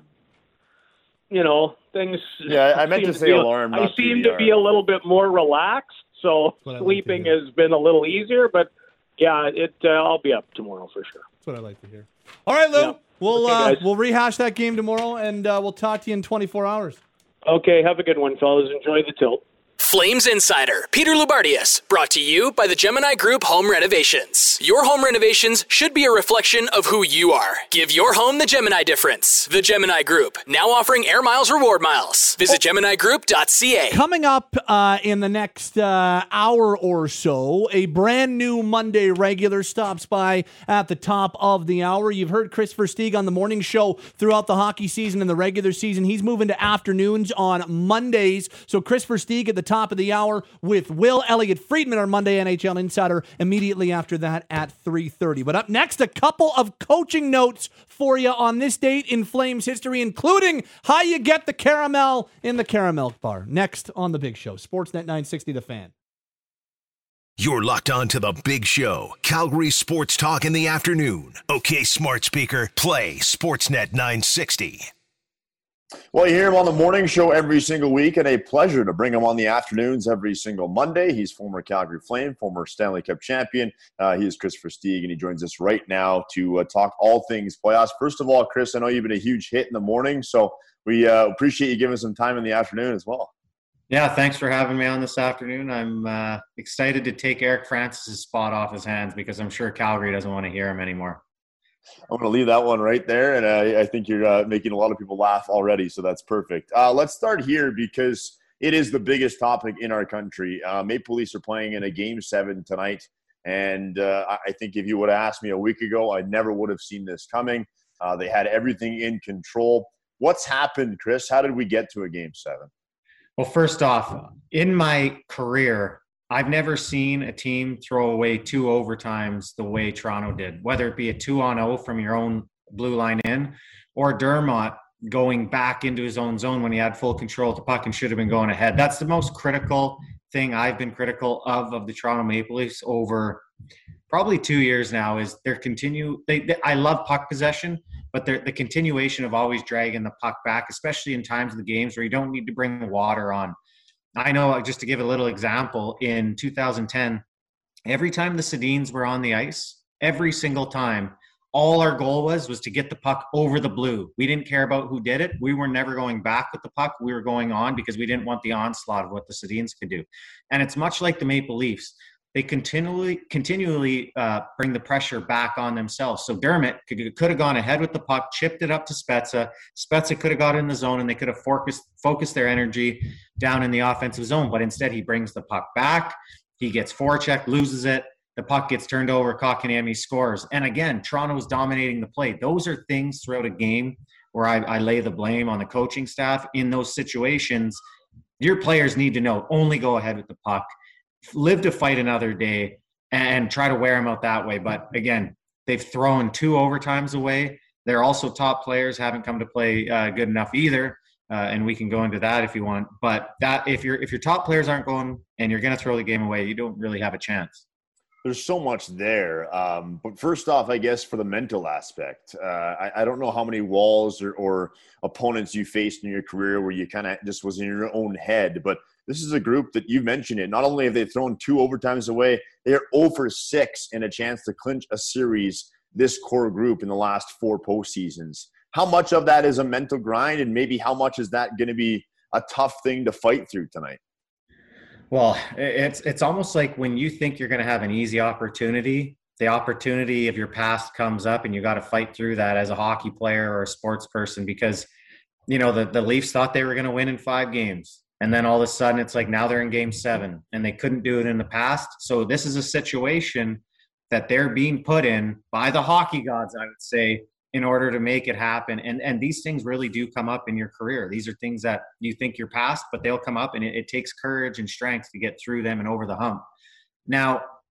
you know, things. Yeah, I meant to say be, alarm. I not seem P V R. to be a little bit more relaxed, so like sleeping has been a little easier. But yeah, it. Uh, I'll be up tomorrow for sure. That's what I like to hear. All right, Lou. Yeah. We'll Okay, uh, we'll rehash that game tomorrow, and uh, we'll talk to you in twenty-four hours. Okay, have a good one, fellas. Enjoy the tilt. Flames Insider, Peter Lubardius, brought to you by the Gemini Group Home Renovations. Your home renovations should be a reflection of who you are. Give your home the Gemini difference. The Gemini Group, now offering Air Miles Reward Miles. Visit Gemini Group dot C A. Coming up uh, in the next uh, hour or so, a brand new Monday regular stops by at the top of the hour. You've heard Chris Versteeg on the morning show throughout the hockey season and the regular season. He's moving to afternoons on Mondays. So Chris Versteeg at the top of the hour with Will Elliott Friedman, our Monday N H L Insider, immediately after that at three thirty. But up next, a couple of coaching notes for you on this date in Flames history, including how you get the caramel in the caramel bar. Next on The Big Show, Sportsnet nine sixty The Fan. You're locked on to The Big Show, Calgary Sports Talk in the afternoon. Okay, smart speaker, play Sportsnet nine sixty. Well, you hear him on the morning show every single week, and a pleasure to bring him on the afternoons every single Monday. He's former Calgary Flame, former Stanley Cup champion. Uh, he is Chris Versteeg, and he joins us right now to uh, talk all things playoffs. First of all, Chris, I know you've been a huge hit in the morning, so we uh, appreciate you giving us some time in the afternoon as well. Yeah, thanks for having me on this afternoon. I'm uh, excited to take Eric Francis' spot off his hands because I'm sure Calgary doesn't want to hear him anymore. I'm going to leave that one right there, and I, I think you're uh, making a lot of people laugh already, so that's perfect. Uh, let's start here because it is the biggest topic in our country. Uh, Maple Leafs are playing in a Game seven tonight, and uh, I think if you would have asked me a week ago, I never would have seen this coming. Uh, they had everything in control. What's happened, Chris? How did we get to a Game seven? Well, first off, in my career, I've never seen a team throw away two overtimes the way Toronto did, whether it be a two on oh from your own blue line in or Dermott going back into his own zone when he had full control of the puck and should have been going ahead. That's the most critical thing I've been critical of of the Toronto Maple Leafs over probably two years now is their continue. They, they, I love puck possession, but the continuation of always dragging the puck back, especially in times of the games where you don't need to bring the water on. I know, just to give a little example, in two thousand ten, every time the Sedins were on the ice, every single time, all our goal was was to get the puck over the blue. We didn't care about who did it. We were never going back with the puck. We were going on because we didn't want the onslaught of what the Sedins could do. And it's much like the Maple Leafs. They continually continually uh, bring the pressure back on themselves. So Dermott could, could have gone ahead with the puck, chipped it up to Spezza. Spezza could have got in the zone, and they could have focused, focused their energy down in the offensive zone. But instead, he brings the puck back. He gets forecheck, loses it. The puck gets turned over. Kotkaniemi scores. And again, Toronto is dominating the play. Those are things throughout a game where I, I lay the blame on the coaching staff. In those situations, your players need to know, only go ahead with the puck. Live to fight another day and try to wear them out that way. But again, they've thrown two overtimes away. They're also top players, haven't come to play uh, good enough either. Uh, and we can go into that if you want. But that if your if your top players aren't going and you're going to throw the game away, you don't really have a chance. There's so much there. Um, but first off, I guess for the mental aspect, uh, I, I don't know how many walls or, or opponents you faced in your career where you kind of just was in your own head. But this is a group that you mentioned it. Not only have they thrown two overtimes away, they are zero for six in a chance to clinch a series, this core group, in the last four postseasons. How much of that is a mental grind, and maybe how much is that going to be a tough thing to fight through tonight? Well, it's it's almost like when you think you're going to have an easy opportunity, the opportunity of your past comes up, and you got to fight through that as a hockey player or a sports person because, you know, the, the Leafs thought they were going to win in five games. And then all of a sudden it's like now they're in game seven and they couldn't do it in the past. So this is a situation that they're being put in by the hockey gods, I would say, in order to make it happen. And and these things really do come up in your career. These are things that you think you're past, but they'll come up, and it, it takes courage and strength to get through them and over the hump. Now,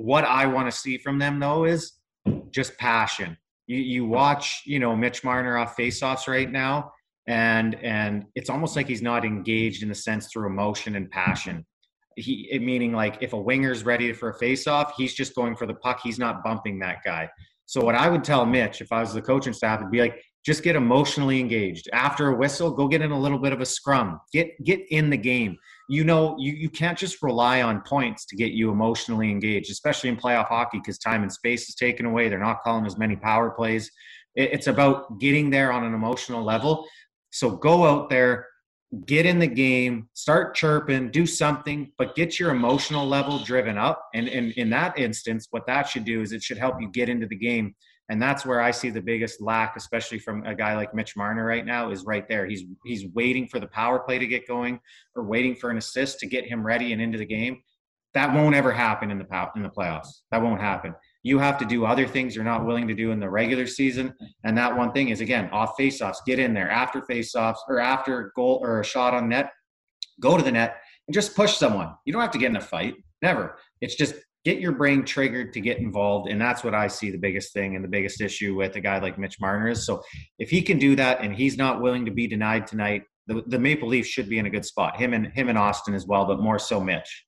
what I want to see from them, though, is just passion. You, you watch, you know, Mitch Marner off faceoffs right now, and and it's almost like he's not engaged in the sense through emotion and passion. He, it, meaning like if a winger's ready for a faceoff, he's just going for the puck. He's not bumping that guy. So what I would tell Mitch, if I was the coaching staff, would be like, just get emotionally engaged. After a whistle, go get in a little bit of a scrum. Get get in the game. You know, you, you can't just rely on points to get you emotionally engaged, especially in playoff hockey, because time and space is taken away. They're not calling as many power plays. It, it's about getting there on an emotional level. So go out there, get in the game, start chirping, do something, but get your emotional level driven up. And, and in that instance, what that should do is it should help you get into the game. And that's where I see the biggest lack, especially from a guy like Mitch Marner right now, is right there. He's he's waiting for the power play to get going or waiting for an assist to get him ready and into the game. That won't ever happen in the pow- in the playoffs. That won't happen. You have to do other things you're not willing to do in the regular season. And that one thing is, again, off faceoffs, get in there after faceoffs or after a goal or a shot on net, go to the net and just push someone. You don't have to get in a fight. Never. It's just get your brain triggered to get involved. And that's what I see the biggest thing and the biggest issue with a guy like Mitch Marner is. So if he can do that and he's not willing to be denied tonight, the, the Maple Leafs should be in a good spot. Him and him and Austin as well, but more so Mitch.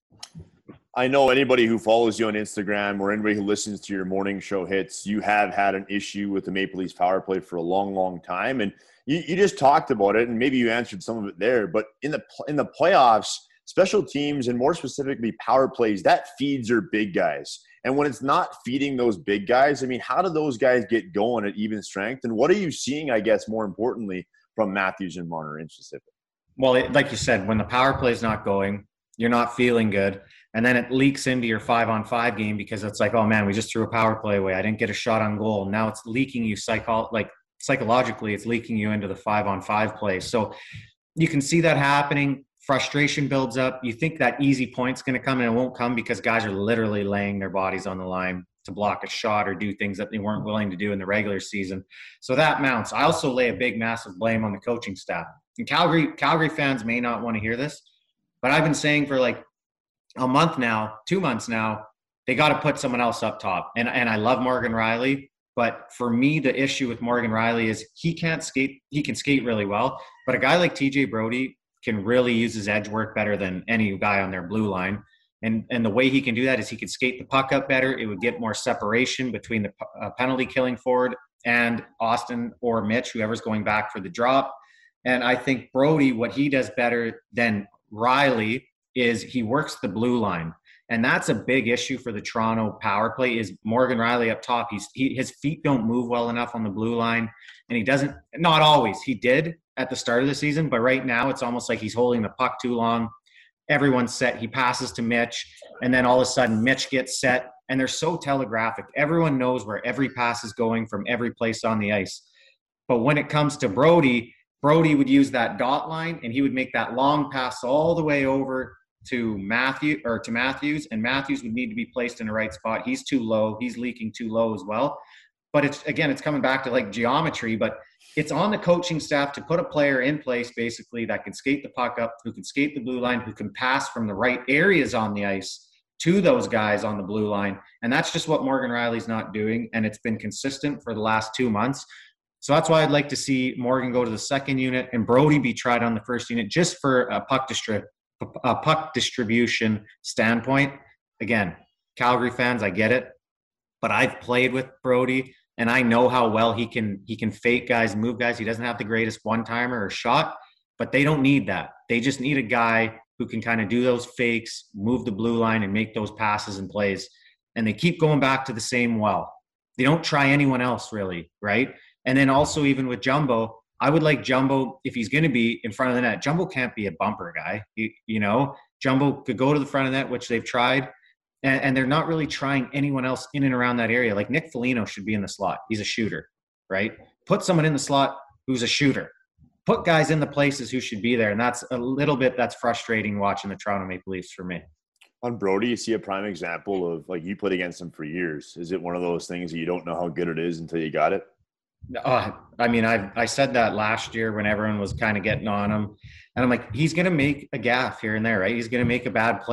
I know anybody who follows you on Instagram or anybody who listens to your morning show hits, you have had an issue with the Maple Leafs power play for a long, long time. And you, you just talked about it, and maybe you answered some of it there. But in the in the playoffs, special teams, and more specifically power plays, that feeds your big guys. And when it's not feeding those big guys, I mean, how do those guys get going at even strength? And what are you seeing, I guess, more importantly, from Matthews and Marner in specific? Well, it, like you said, when the power play is not going, you're not feeling good. And then it leaks into your five-on-five game because it's like, oh, man, we just threw a power play away. I didn't get a shot on goal. Now it's leaking you psycho- like psychologically. It's leaking you into the five-on-five play. So you can see that happening. Frustration builds up. You think that easy point's going to come, and it won't come because guys are literally laying their bodies on the line to block a shot or do things that they weren't willing to do in the regular season. So that mounts. I also lay a big, massive blame on the coaching staff. And Calgary, Calgary fans may not want to hear this, but I've been saying for like a month now, two months now, they got to put someone else up top. And and I love Morgan Rielly, but for me, the issue with Morgan Rielly is he can't skate. He can skate really well, but a guy like T J Brodie can really use his edge work better than any guy on their blue line. And and the way he can do that is he could skate the puck up better. It would get more separation between the uh, penalty killing forward and Austin or Mitch, whoever's going back for the drop. And I think Brodie, what he does better than Rielly is he works the blue line. And that's a big issue for the Toronto power play is Morgan Rielly up top. He's he, his feet don't move well enough on the blue line. And he doesn't, not always. He did at the start of the season, but right now it's almost like he's holding the puck too long. Everyone's set. He passes to Mitch, and then all of a sudden Mitch gets set. And they're so telegraphic. Everyone knows where every pass is going from every place on the ice. But when it comes to Brodie, Brodie would use that dot line, and he would make that long pass all the way over to Matthew or to Matthews, and Matthews would need to be placed in the right spot. He's too low. He's leaking too low as well. But it's again, it's coming back to like geometry, but it's on the coaching staff to put a player in place basically that can skate the puck up, who can skate the blue line, who can pass from the right areas on the ice to those guys on the blue line. And that's just what Morgan Rielly's not doing. And it's been consistent for the last two months. So that's why I'd like to see Morgan go to the second unit and Brodie be tried on the first unit just for a puck distrib- a puck distribution standpoint. Again, Calgary fans, I get it, but I've played with Brodie and I know how well he can he can fake guys, move guys. He doesn't have the greatest one-timer or shot, but they don't need that. They just need a guy who can kind of do those fakes, move the blue line, and make those passes and plays. And they keep going back to the same well. They don't try anyone else really, right? And then also even with Jumbo, I would like Jumbo, if he's going to be in front of the net, Jumbo can't be a bumper guy. You, you know, Jumbo could go to the front of the net, which they've tried, and, and they're not really trying anyone else in and around that area. Like Nick Foligno should be in the slot. He's a shooter, right? Put someone in the slot who's a shooter. Put guys in the places who should be there. And that's a little bit, that's frustrating watching the Toronto Maple Leafs for me. On Brodie, you see a prime example of, like, you played against him for years. Is it one of those things that you don't know how good it is until you got it? Uh, I mean, I I said that last year when everyone was kind of getting on him. And I'm like, he's going to make a gaffe here and there, right? He's going to make a bad play.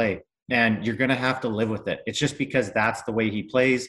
and you're going to have to live with it. It's just because that's the way he plays.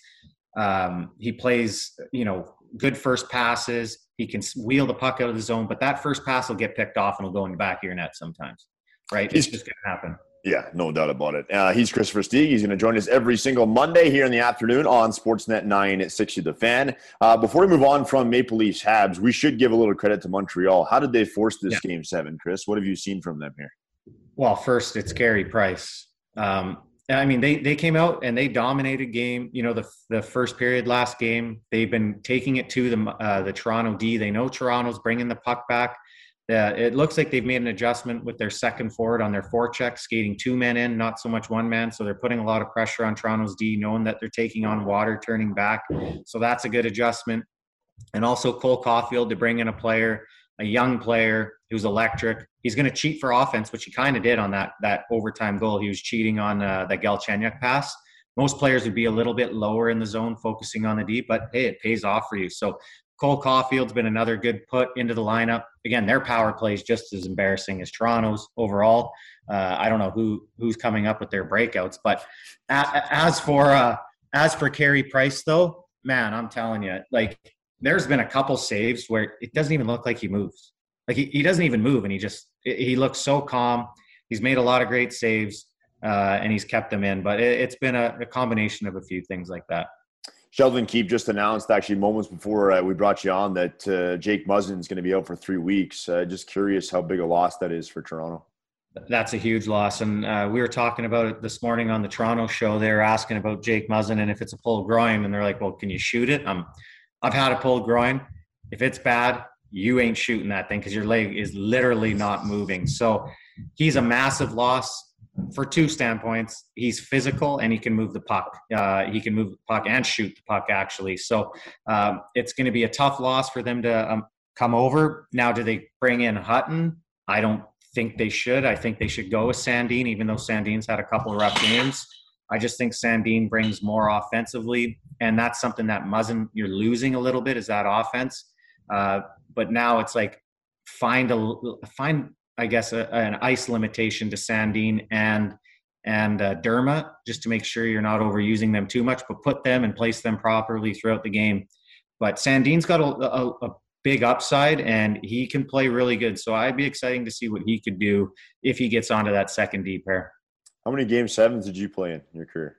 Um, he plays, you know, good first passes. He can wheel the puck out of the zone, but that first pass will get picked off and will go in the back of your net sometimes, right? It's just going to happen. Yeah, no doubt about it. Uh, he's Christopher Stieg. He's going to join us every single Monday here in the afternoon on Sportsnet nine sixty The Fan. Uh, before we move on from Maple Leafs Habs, we should give a little credit to Montreal. How did they force this yeah. game seven, Chris? What have you seen from them here? Well, first, it's Carey Price. Um, I mean, they they came out and they dominated game. You know, the the first period last game, they've been taking it to the uh, the Toronto D. They know Toronto's bringing the puck back. Uh, it looks like they've made an adjustment with their second forward on their forecheck, skating two men in, not so much one man. So they're putting a lot of pressure on Toronto's D, knowing that they're taking on water, turning back. So that's a good adjustment. And also Cole Caulfield to bring in a player, a young player who's electric. He's going to cheat for offense, which he kind of did on that that overtime goal. He was cheating on uh, that Galchenyuk pass. Most players would be a little bit lower in the zone, focusing on the D, but hey, it pays off for you. So Cole Caulfield's been another good put into the lineup. Again, their power play is just as embarrassing as Toronto's overall. Uh, I don't know who who's coming up with their breakouts, but a, as for uh, as for Carey Price, though, man, I'm telling you, like there's been a couple saves where it doesn't even look like he moves. Like he, he doesn't even move, and he just he looks so calm. He's made a lot of great saves, uh, and he's kept them in. But it, it's been a, a combination of a few things like that. Sheldon Keefe just announced, actually, moments before uh, we brought you on, that uh, Jake Muzzin is going to be out for three weeks. Uh, just curious how big a loss that is for Toronto. That's a huge loss. And uh, we were talking about it this morning on the Toronto show. They were asking about Jake Muzzin and if it's a pulled groin. And they're like, well, can you shoot it? Um, I've had a pulled groin. If it's bad, you ain't shooting that thing because your leg is literally not moving. So he's a massive loss. For two standpoints, he's physical and he can move the puck. Uh, he can move the puck and shoot the puck, actually. So um, it's going to be a tough loss for them to um, come over. Now, do they bring in Hutton? I don't think they should. I think they should go with Sandin, even though Sandin's had a couple of rough games. I just think Sandin brings more offensively, and that's something that Muzzin, you're losing a little bit, is that offense. Uh, but now it's like find a find. I guess, a, an ice limitation to Sandin and and uh, Dermott, just to make sure you're not overusing them too much, but put them and place them properly throughout the game. But Sandin's got a, a, a big upside, and he can play really good. So I'd be exciting to see what he could do if he gets onto that second D pair. How many game sevens did you play in your career?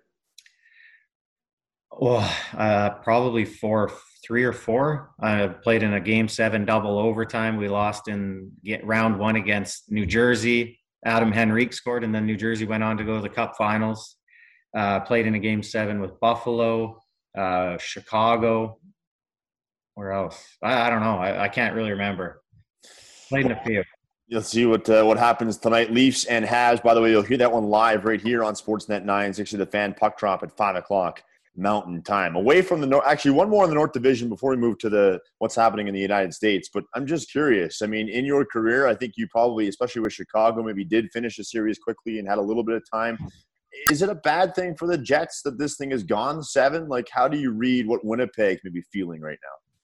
Well, uh, probably four, three or four. I played in a game seven double overtime. We lost in round one against New Jersey. Adam Henrique scored, and then New Jersey went on to go to the Cup Finals. Uh, played in a game seven with Buffalo, uh, Chicago. Where else? I, I don't know. I, I can't really remember. Played in a few. You'll see what uh, what happens tonight. Leafs and Habs. By the way, you'll hear that one live right here on Sportsnet nine sixty The Fan. Puck drop at five o'clock. Mountain Time. Away from the North, actually one more in the North Division before we move to the what's happening in the United States. But I'm just curious. I mean, in your career, I think you probably, especially with Chicago, maybe did finish a series quickly and had a little bit of time. Is it a bad thing for the Jets that this thing has gone seven? Like, how do you read what Winnipeg may be feeling right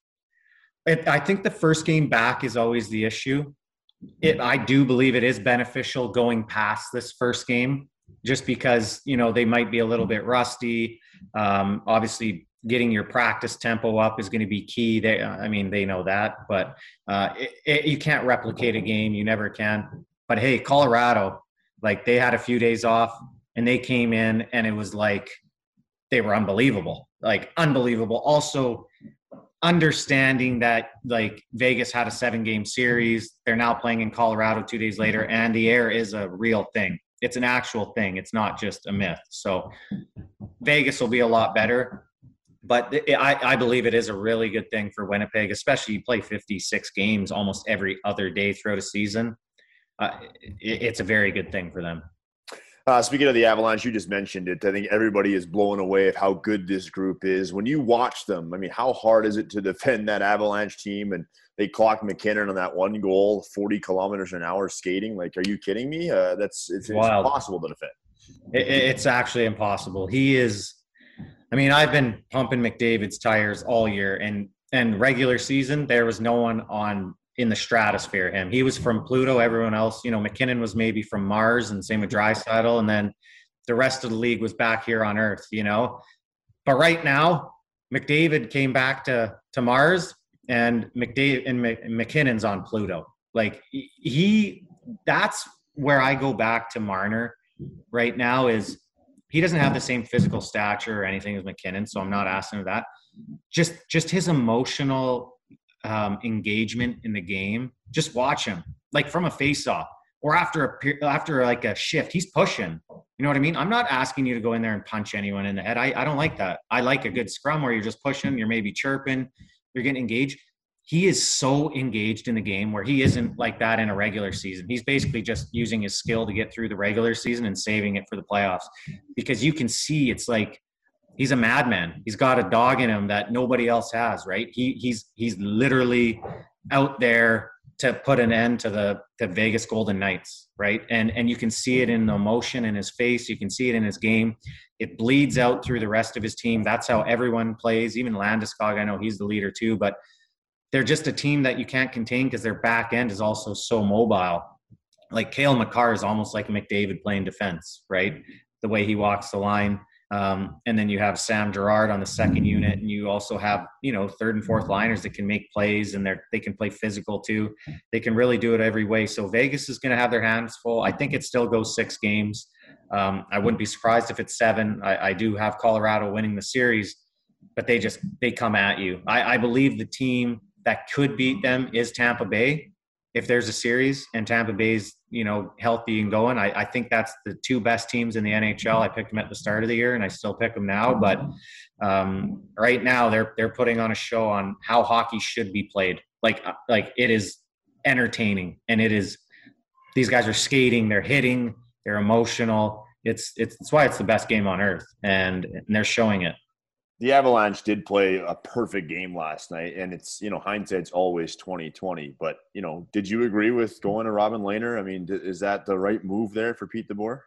now? It, I think the first game back is always the issue. It, I do believe it is beneficial going past this first game, just because, you know, they might be a little bit rusty. Um, obviously, getting your practice tempo up is going to be key. They, I mean, they know that, but uh, it, it, you can't replicate a game. You never can. But hey, Colorado, like they had a few days off and they came in and it was like they were unbelievable, like unbelievable. Also, understanding that like Vegas had a seven game series, they're now playing in Colorado two days later, and the air is a real thing. It's an actual thing. It's not just a myth. So Vegas will be a lot better, but I, I believe it is a really good thing for Winnipeg, especially you play fifty-six games almost every other day throughout a season. Uh, it, it's a very good thing for them. Uh, speaking of the Avalanche, you just mentioned it. I think everybody is blown away at how good this group is. When you watch them, I mean, how hard is it to defend that Avalanche team? And they clocked McKinnon on that one goal, forty kilometers an hour skating. Like, are you kidding me? Uh, that's it's, it's impossible to defend. It, it's actually impossible. He is. I mean, I've been pumping McDavid's tires all year, and and regular season there was no one on in the stratosphere. Him, he was from Pluto. Everyone else, you know, McKinnon was maybe from Mars, and same with Draisaitl. And then the rest of the league was back here on Earth, you know. But right now, McDavid came back to to Mars, and McDavid and McKinnon's on Pluto. Like he, that's where I go back to Marner right now. Is he doesn't have the same physical stature or anything as McKinnon, so I'm not asking him that. Just just his emotional um, engagement in the game. Just watch him, like from a face-off or after a after like a shift, he's pushing. You know what I mean? I'm not asking you to go in there and punch anyone in the head. I, I don't like that. I like a good scrum where you're just pushing, you're maybe chirping, you're getting engaged. He is so engaged in the game where he isn't like that in a regular season. He's basically just using his skill to get through the regular season and saving it for the playoffs, because you can see it's like he's a madman. He's got a dog in him that nobody else has, right? He he's he's literally out there to put an end to the, the Vegas Golden Knights, right? And and you can see it in the emotion in his face. You can see it in his game. It bleeds out through the rest of his team. That's how everyone plays. Even Landeskog, I know he's the leader too, but they're just a team that you can't contain because their back end is also so mobile. Like Cale Makar is almost like McDavid playing defense, right? The way he walks the line. Um, and then you have Sam Girard on the second unit, and you also have, you know, third and fourth liners that can make plays, and they're, they can play physical too. They can really do it every way. So Vegas is going to have their hands full. I think it still goes six games. Um, I wouldn't be surprised if it's seven. I, I do have Colorado winning the series, but they just, they come at you. I, I believe the team that could beat them is Tampa Bay. If there's a series and Tampa Bay's, you know, healthy and going, I, I think that's the two best teams in the N H L. I picked them at the start of the year, and I still pick them now. But um, right now, they're they're putting on a show on how hockey should be played. Like like it is entertaining, and it is. These guys are skating, they're hitting, they're emotional. It's it's it's why it's the best game on earth, and, and they're showing it. The Avalanche did play a perfect game last night, and it's, you know, hindsight's always twenty twenty. But, you know, did you agree with going to Robin Lehner? I mean, is that the right move there for Pete DeBoer?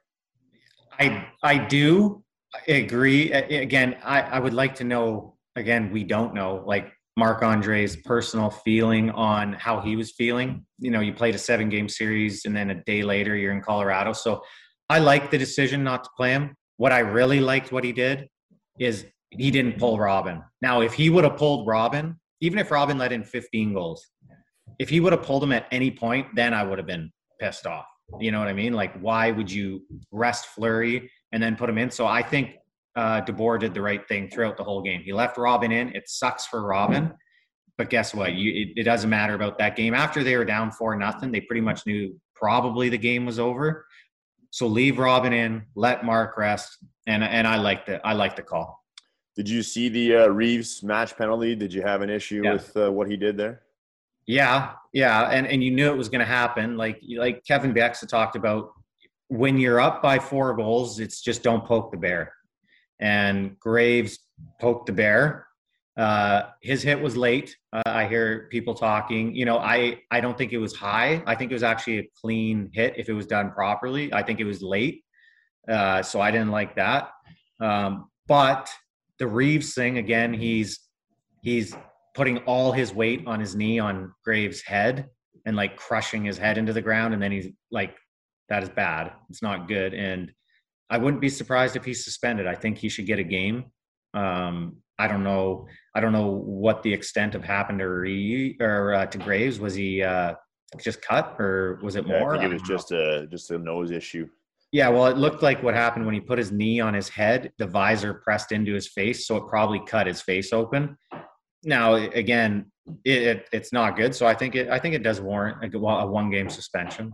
I I do agree. Again, I, I would like to know, again, we don't know, like Marc-Andre's personal feeling on how he was feeling. You know, you played a seven-game series, and then a day later you're in Colorado. So I like the decision not to play him. What I really liked what he did is – he didn't pull Robin. Now, if he would have pulled Robin, even if Robin let in fifteen goals, if he would have pulled him at any point, then I would have been pissed off. You know what I mean? Like, why would you rest Fleury and then put him in? So I think uh, DeBoer did the right thing throughout the whole game. He left Robin in. It sucks for Robin, but guess what? You, it, it doesn't matter about that game. After they were down four nothing, they pretty much knew probably the game was over. So leave Robin in, let Mark rest, and and I like the I like the call. Did you see the uh, Reeves match penalty? Did you have an issue yeah. with uh, what he did there? Yeah, yeah, and and you knew it was going to happen. Like like Kevin Bexa talked about, when you're up by four goals, it's just don't poke the bear. And Graves poked the bear. Uh, his hit was late. Uh, I hear people talking. You know, I I don't think it was high. I think it was actually a clean hit if it was done properly. I think it was late, uh, so I didn't like that. Um, but the Reeves thing, again, he's he's putting all his weight on his knee on Graves' head and like crushing his head into the ground. And then he's like, that is bad. It's not good. And I wouldn't be surprised if he's suspended. I think he should get a game. Um, I don't know. I don't know what the extent of happened to Reeves or uh, to Graves. Was he uh, just cut, or was it more? Yeah, I think it was just a just a nose issue. Yeah, well, it looked like what happened when he put his knee on his head, the visor pressed into his face, so it probably cut his face open. Now, again, it, it, it's not good, so I think it I think it does warrant a, a one-game suspension.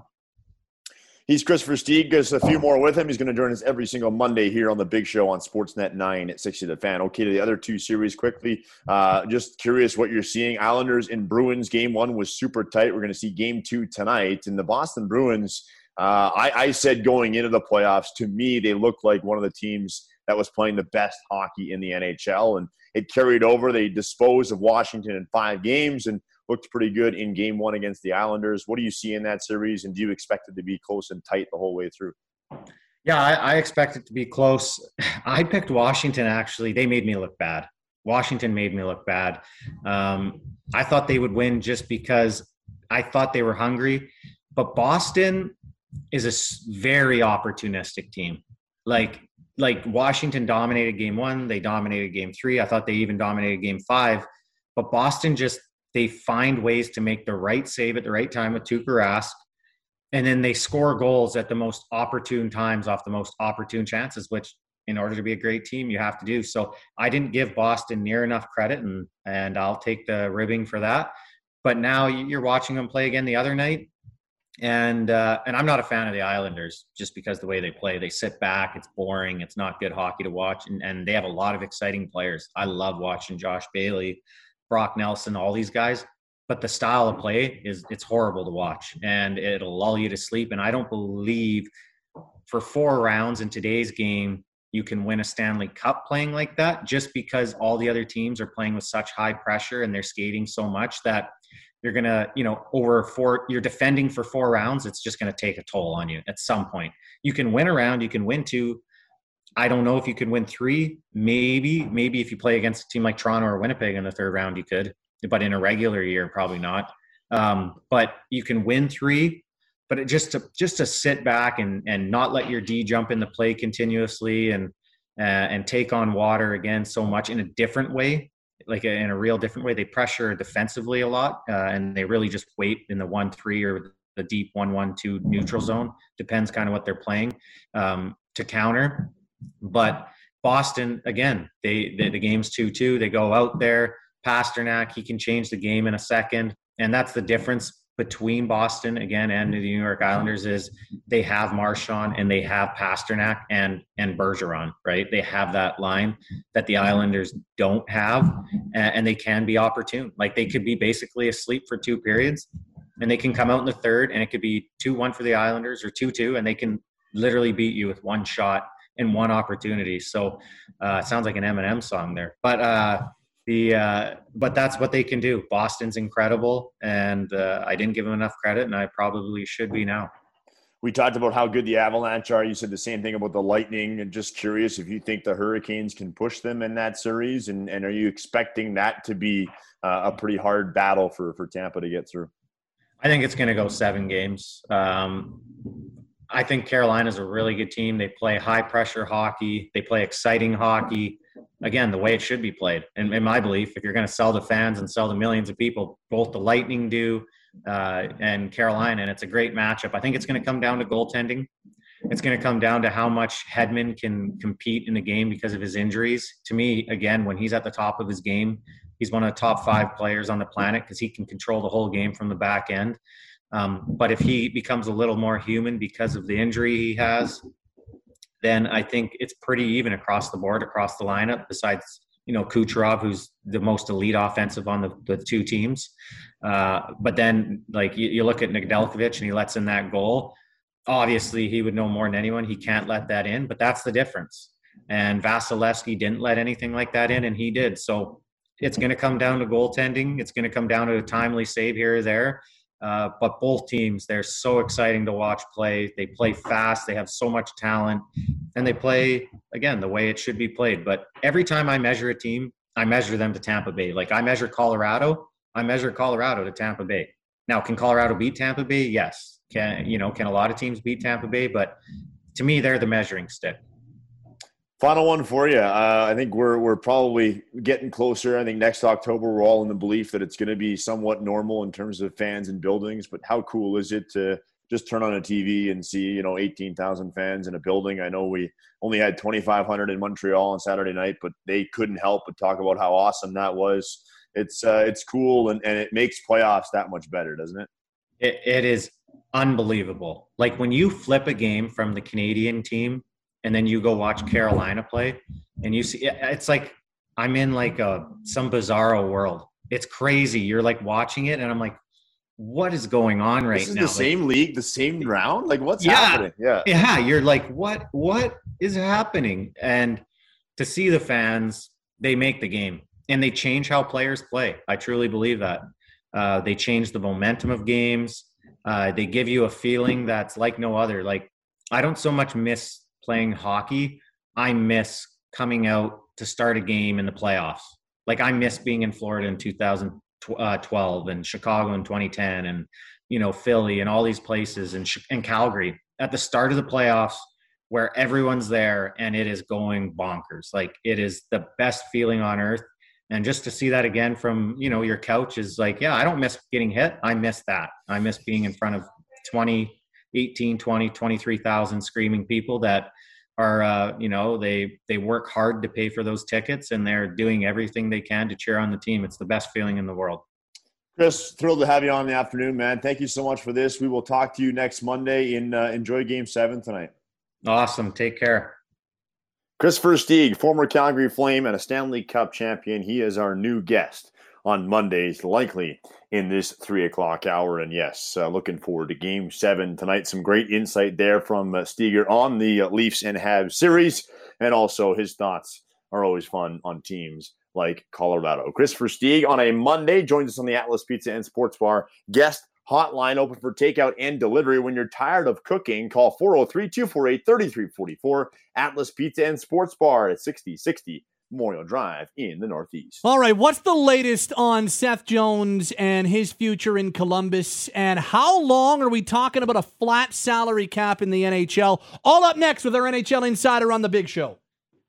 He's Christopher Stieg. There's a few more with him. He's going to join us every single Monday here on the Big Show on Sportsnet nine at sixty The Fan. Okay, to the other two series quickly. Uh, just curious what you're seeing. Islanders and Bruins, game one was super tight. We're going to see game two tonight. And the Boston Bruins – Uh, I, I said going into the playoffs, to me, they looked like one of the teams that was playing the best hockey in the N H L, and it carried over. They disposed of Washington in five games and looked pretty good in game one against the Islanders. What do you see in that series, and do you expect it to be close and tight the whole way through? Yeah, I, I expect it to be close. I picked Washington, actually. They made me look bad. Washington made me look bad. Um, I thought they would win just because I thought they were hungry, but Boston – is a very opportunistic team. Like, like Washington dominated game one. They dominated game three. I thought they even dominated game five. But Boston just, they find ways to make the right save at the right time with Tuukka Rask. And then they score goals at the most opportune times off the most opportune chances, which in order to be a great team, you have to do. So I didn't give Boston near enough credit, and and I'll take the ribbing for that. But now you're watching them play again the other night. And uh, and I'm not a fan of the Islanders just because the way they play. They sit back. It's boring. It's not good hockey to watch. And, and they have a lot of exciting players. I love watching Josh Bailey, Brock Nelson, all these guys. But the style of play is it's horrible to watch. And it'll lull you to sleep. And I don't believe for four rounds in today's game, you can win a Stanley Cup playing like that, just because all the other teams are playing with such high pressure and they're skating so much that you're going to, you know, over four, you're defending for four rounds. It's just going to take a toll on you at some point. You can win a round, you can win two. I don't know if you can win three. Maybe, maybe if you play against a team like Toronto or Winnipeg in the third round, you could, but in a regular year, probably not. Um, but you can win three. But it just to just to sit back and and not let your D jump in the play continuously and uh, and take on water again so much in a different way, like a, in a real different way. They pressure defensively a lot, uh, and they really just wait in the one three or the deep one one two neutral zone. Depends kind of what they're playing um, to counter. But Boston again, they, they the game's two two. They go out there. Pasternak, he can change the game in a second, and that's the difference between Boston again and the New York Islanders is they have Marchand and they have Pasternak and and Bergeron, right? They have that line that the Islanders don't have, and they can be opportune. Like they could be basically asleep for two periods, and they can come out in the third, and it could be two one for the Islanders or two two, and they can literally beat you with one shot and one opportunity. So uh, it sounds like an Eminem song there, but. Uh, The, uh, but that's what they can do. Boston's incredible, and uh, I didn't give them enough credit, and I probably should be now. We talked about how good the Avalanche are. You said the same thing about the Lightning, and just curious if you think the Hurricanes can push them in that series, and, and are you expecting that to be uh, a pretty hard battle for, for Tampa to get through? I think it's going to go seven games. Um, I think Carolina's a really good team. They play high-pressure hockey. They play exciting hockey. Again, the way it should be played. And in my belief, if you're going to sell to fans and sell to millions of people, both the Lightning do uh, and Carolina, and it's a great matchup. I think it's going to come down to goaltending. It's going to come down to how much Hedman can compete in the game because of his injuries. To me, again, when he's at the top of his game, he's one of the top five players on the planet because he can control the whole game from the back end. Um, but if he becomes a little more human because of the injury he has, then I think it's pretty even across the board, across the lineup, besides, you know, Kucherov, who's the most elite offensive on the, the two teams. Uh, but then, like, you, you look at Nedeljkovic and he lets in that goal. Obviously, he would know more than anyone. He can't let that in, but that's the difference. And Vasilevsky didn't let anything like that in, and he did. So it's going to come down to goaltending. It's going to come down to a timely save here or there. Uh, but both teams, they're so exciting to watch play. They play fast. They have so much talent. And they play, again, the way it should be played. But every time I measure a team, I measure them to Tampa Bay. Like I measure Colorado, I measure Colorado to Tampa Bay. Now, can Colorado beat Tampa Bay? Yes. Can, you know, can a lot of teams beat Tampa Bay? But to me, they're the measuring stick. Final one for you. Uh, I think we're we're probably getting closer. I think next October we're all in the belief that it's going to be somewhat normal in terms of fans and buildings. But how cool is it to just turn on a T V and see, you know, eighteen thousand fans in a building? I know we only had twenty-five hundred in Montreal on Saturday night, but they couldn't help but talk about how awesome that was. It's uh, it's cool, and, and it makes playoffs that much better, doesn't it? it? It is unbelievable. Like when you flip a game from the Canadian team and then you go watch Carolina play, and you see, it's like I'm in like a some bizarro world. It's crazy. You're like watching it, and I'm like, what is going on right this is now? The like, same league, the same round. Like what's yeah, happening? Yeah, yeah. You're like, what? What is happening? And to see the fans, they make the game, and they change how players play. I truly believe that. Uh, they change the momentum of games. Uh, they give you a feeling that's like no other. Like I don't so much miss playing hockey. I miss coming out to start a game in the playoffs. Like I miss being in Florida in two thousand twelve and Chicago in twenty ten and, you know, Philly and all these places and, and Calgary at the start of the playoffs where everyone's there and it is going bonkers. Like, it is the best feeling on earth. And just to see that again from, you know, your couch is like, yeah, I don't miss getting hit. I miss that. I miss being in front of twenty, eighteen, twenty, twenty-three thousand screaming people that are, uh, you know, they, they work hard to pay for those tickets and they're doing everything they can to cheer on the team. It's the best feeling in the world. Chris, thrilled to have you on in the afternoon, man. Thank you so much for this. We will talk to you next Monday. In uh, enjoy Game seven tonight. Awesome. Take care. Chris Versteeg, former Calgary Flame and a Stanley Cup champion. He is our new guest on Mondays, likely in this three o'clock hour. And yes, uh, looking forward to Game seven tonight. Some great insight there from uh, Steger on the uh, Leafs and Habs series. And also his thoughts are always fun on teams like Colorado. Chris Versteeg on a Monday joins us on the Atlas Pizza and Sports Bar guest hotline, open for takeout and delivery. When you're tired of cooking, call four oh three, two four eight, three three four four. Atlas Pizza and Sports Bar at sixty sixty Memorial Drive in the Northeast. All right, what's the latest on Seth Jones and his future in Columbus? And how long are we talking about a flat salary cap in the N H L? All up next with our N H L Insider on The Big Show.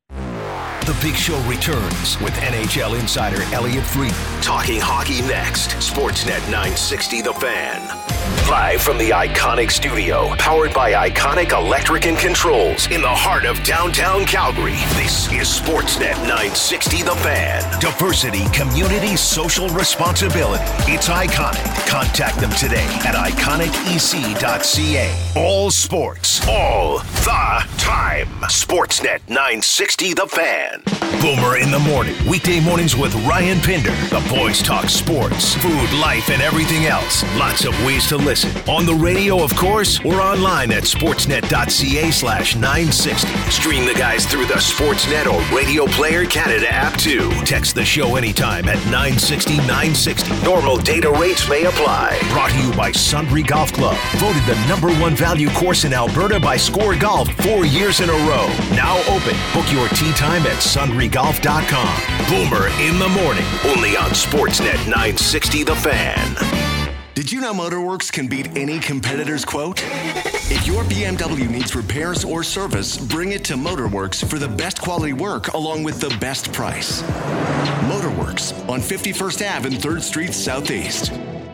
The Big Show returns with N H L insider Elliot Friedman. Talking hockey next. Sportsnet nine sixty The Fan. Live from the Iconic Studio, powered by Iconic Electric and Controls in the heart of downtown Calgary. This is Sportsnet nine sixty The Fan. Diversity, community, social responsibility. It's Iconic. Contact them today at iconic e c dot c a. All sports, all the time. Sportsnet nine sixty The Fan. Boomer in the morning. Weekday mornings with Ryan Pinder. The boys talk sports, food, life, and everything else. Lots of ways to listen. On the radio, of course, or online at sportsnet.ca slash 960. Stream the guys through the Sportsnet or Radio Player Canada app, too. Text the show anytime at nine sixty nine sixty. Normal data rates may apply. Brought to you by Sundre Golf Club. Voted the number one value course in Alberta by Score Golf four years in a row. Now open. Book your tee time at sundre golf dot com. Boomer in the morning. Only on Sportsnet nine sixty The Fan. Did you know Motorworks can beat any competitor's quote? If your B M W needs repairs or service, bring it to Motorworks for the best quality work along with the best price. Motorworks on fifty-first Avenue and third Street Southeast.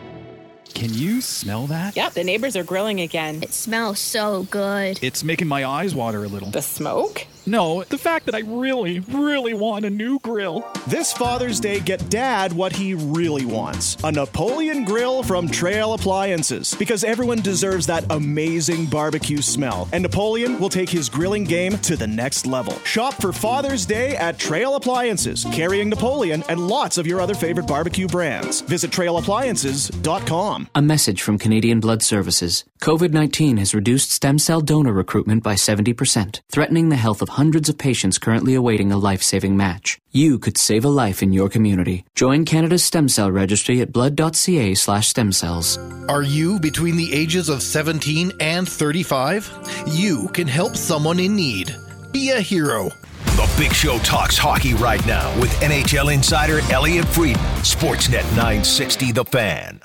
Can you smell that? Yep, the neighbors are grilling again. It smells so good. It's making my eyes water a little. The smoke? No, the fact that I really, really want a new grill. This Father's Day, get Dad what he really wants. A Napoleon grill from Trail Appliances. Because everyone deserves that amazing barbecue smell. And Napoleon will take his grilling game to the next level. Shop for Father's Day at Trail Appliances, carrying Napoleon and lots of your other favorite barbecue brands. Visit trail appliances dot com. A message from Canadian Blood Services. COVID nineteen has reduced stem cell donor recruitment by seventy percent, threatening the health of hundreds of patients currently awaiting a life-saving match. You could save a life in your community. Join Canada's Stem Cell Registry at blood.ca slash stem cells. Are you between the ages of seventeen and thirty-five? You can help someone in need. Be a hero. The Big Show talks hockey right now with N H L insider Elliot Friedman. Sportsnet nine sixty The Fan.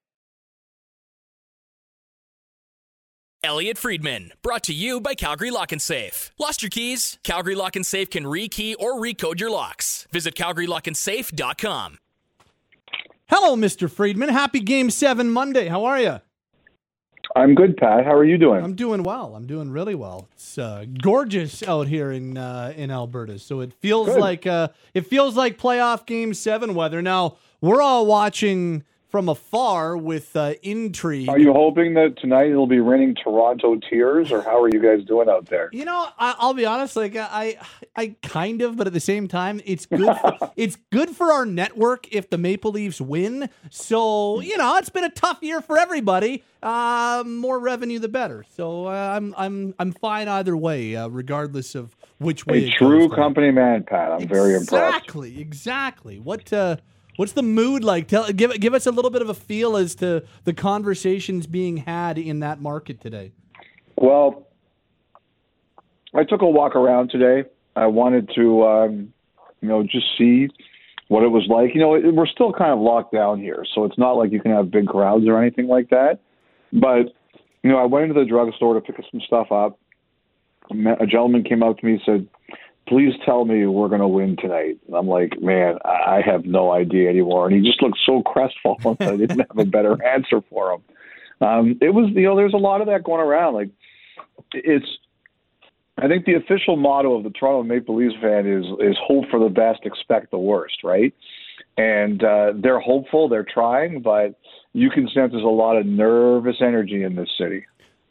Elliot Friedman, brought to you by Calgary Lock and Safe. Lost your keys? Calgary Lock and Safe can rekey or recode your locks. Visit calgary lock and safe dot com. Hello, Mister Friedman. Happy Game seven Monday. How are you? I'm good, Pat. How are you doing? I'm doing well. I'm doing really well. It's uh, gorgeous out here in uh, in Alberta, so it feels good. like uh, it feels like playoff Game seven weather. Now, we're all watching from afar with uh, intrigue. Are you hoping that tonight it'll be raining Toronto tears, or how are you guys doing out there? You know, I, I'll be honest. Like I, I kind of, but at the same time, it's good. For, it's good for our network if the Maple Leafs win. So you know, it's been a tough year for everybody. Uh, more revenue, the better. So uh, I'm, I'm, I'm fine either way, uh, regardless of which way. A true company man, Pat. I'm exactly, very impressed. Exactly, exactly. What? Uh, What's the mood like? Tell, give give us a little bit of a feel as to the conversations being had in that market today. Well, I took a walk around today. I wanted to, um, you know, just see what it was like. You know, it, we're still kind of locked down here, so it's not like you can have big crowds or anything like that. But, you know, I went into the drugstore to pick some stuff up, a gentleman came up to me and said, please tell me we're going to win tonight. And I'm like, man, I have no idea anymore. And he just looked so crestfallen that I didn't have a better answer for him. Um, it was, you know, there's a lot of that going around. Like, it's, I think the official motto of the Toronto Maple Leafs fan is, is hope for the best, expect the worst, right? And uh, they're hopeful, they're trying, but you can sense there's a lot of nervous energy in this city.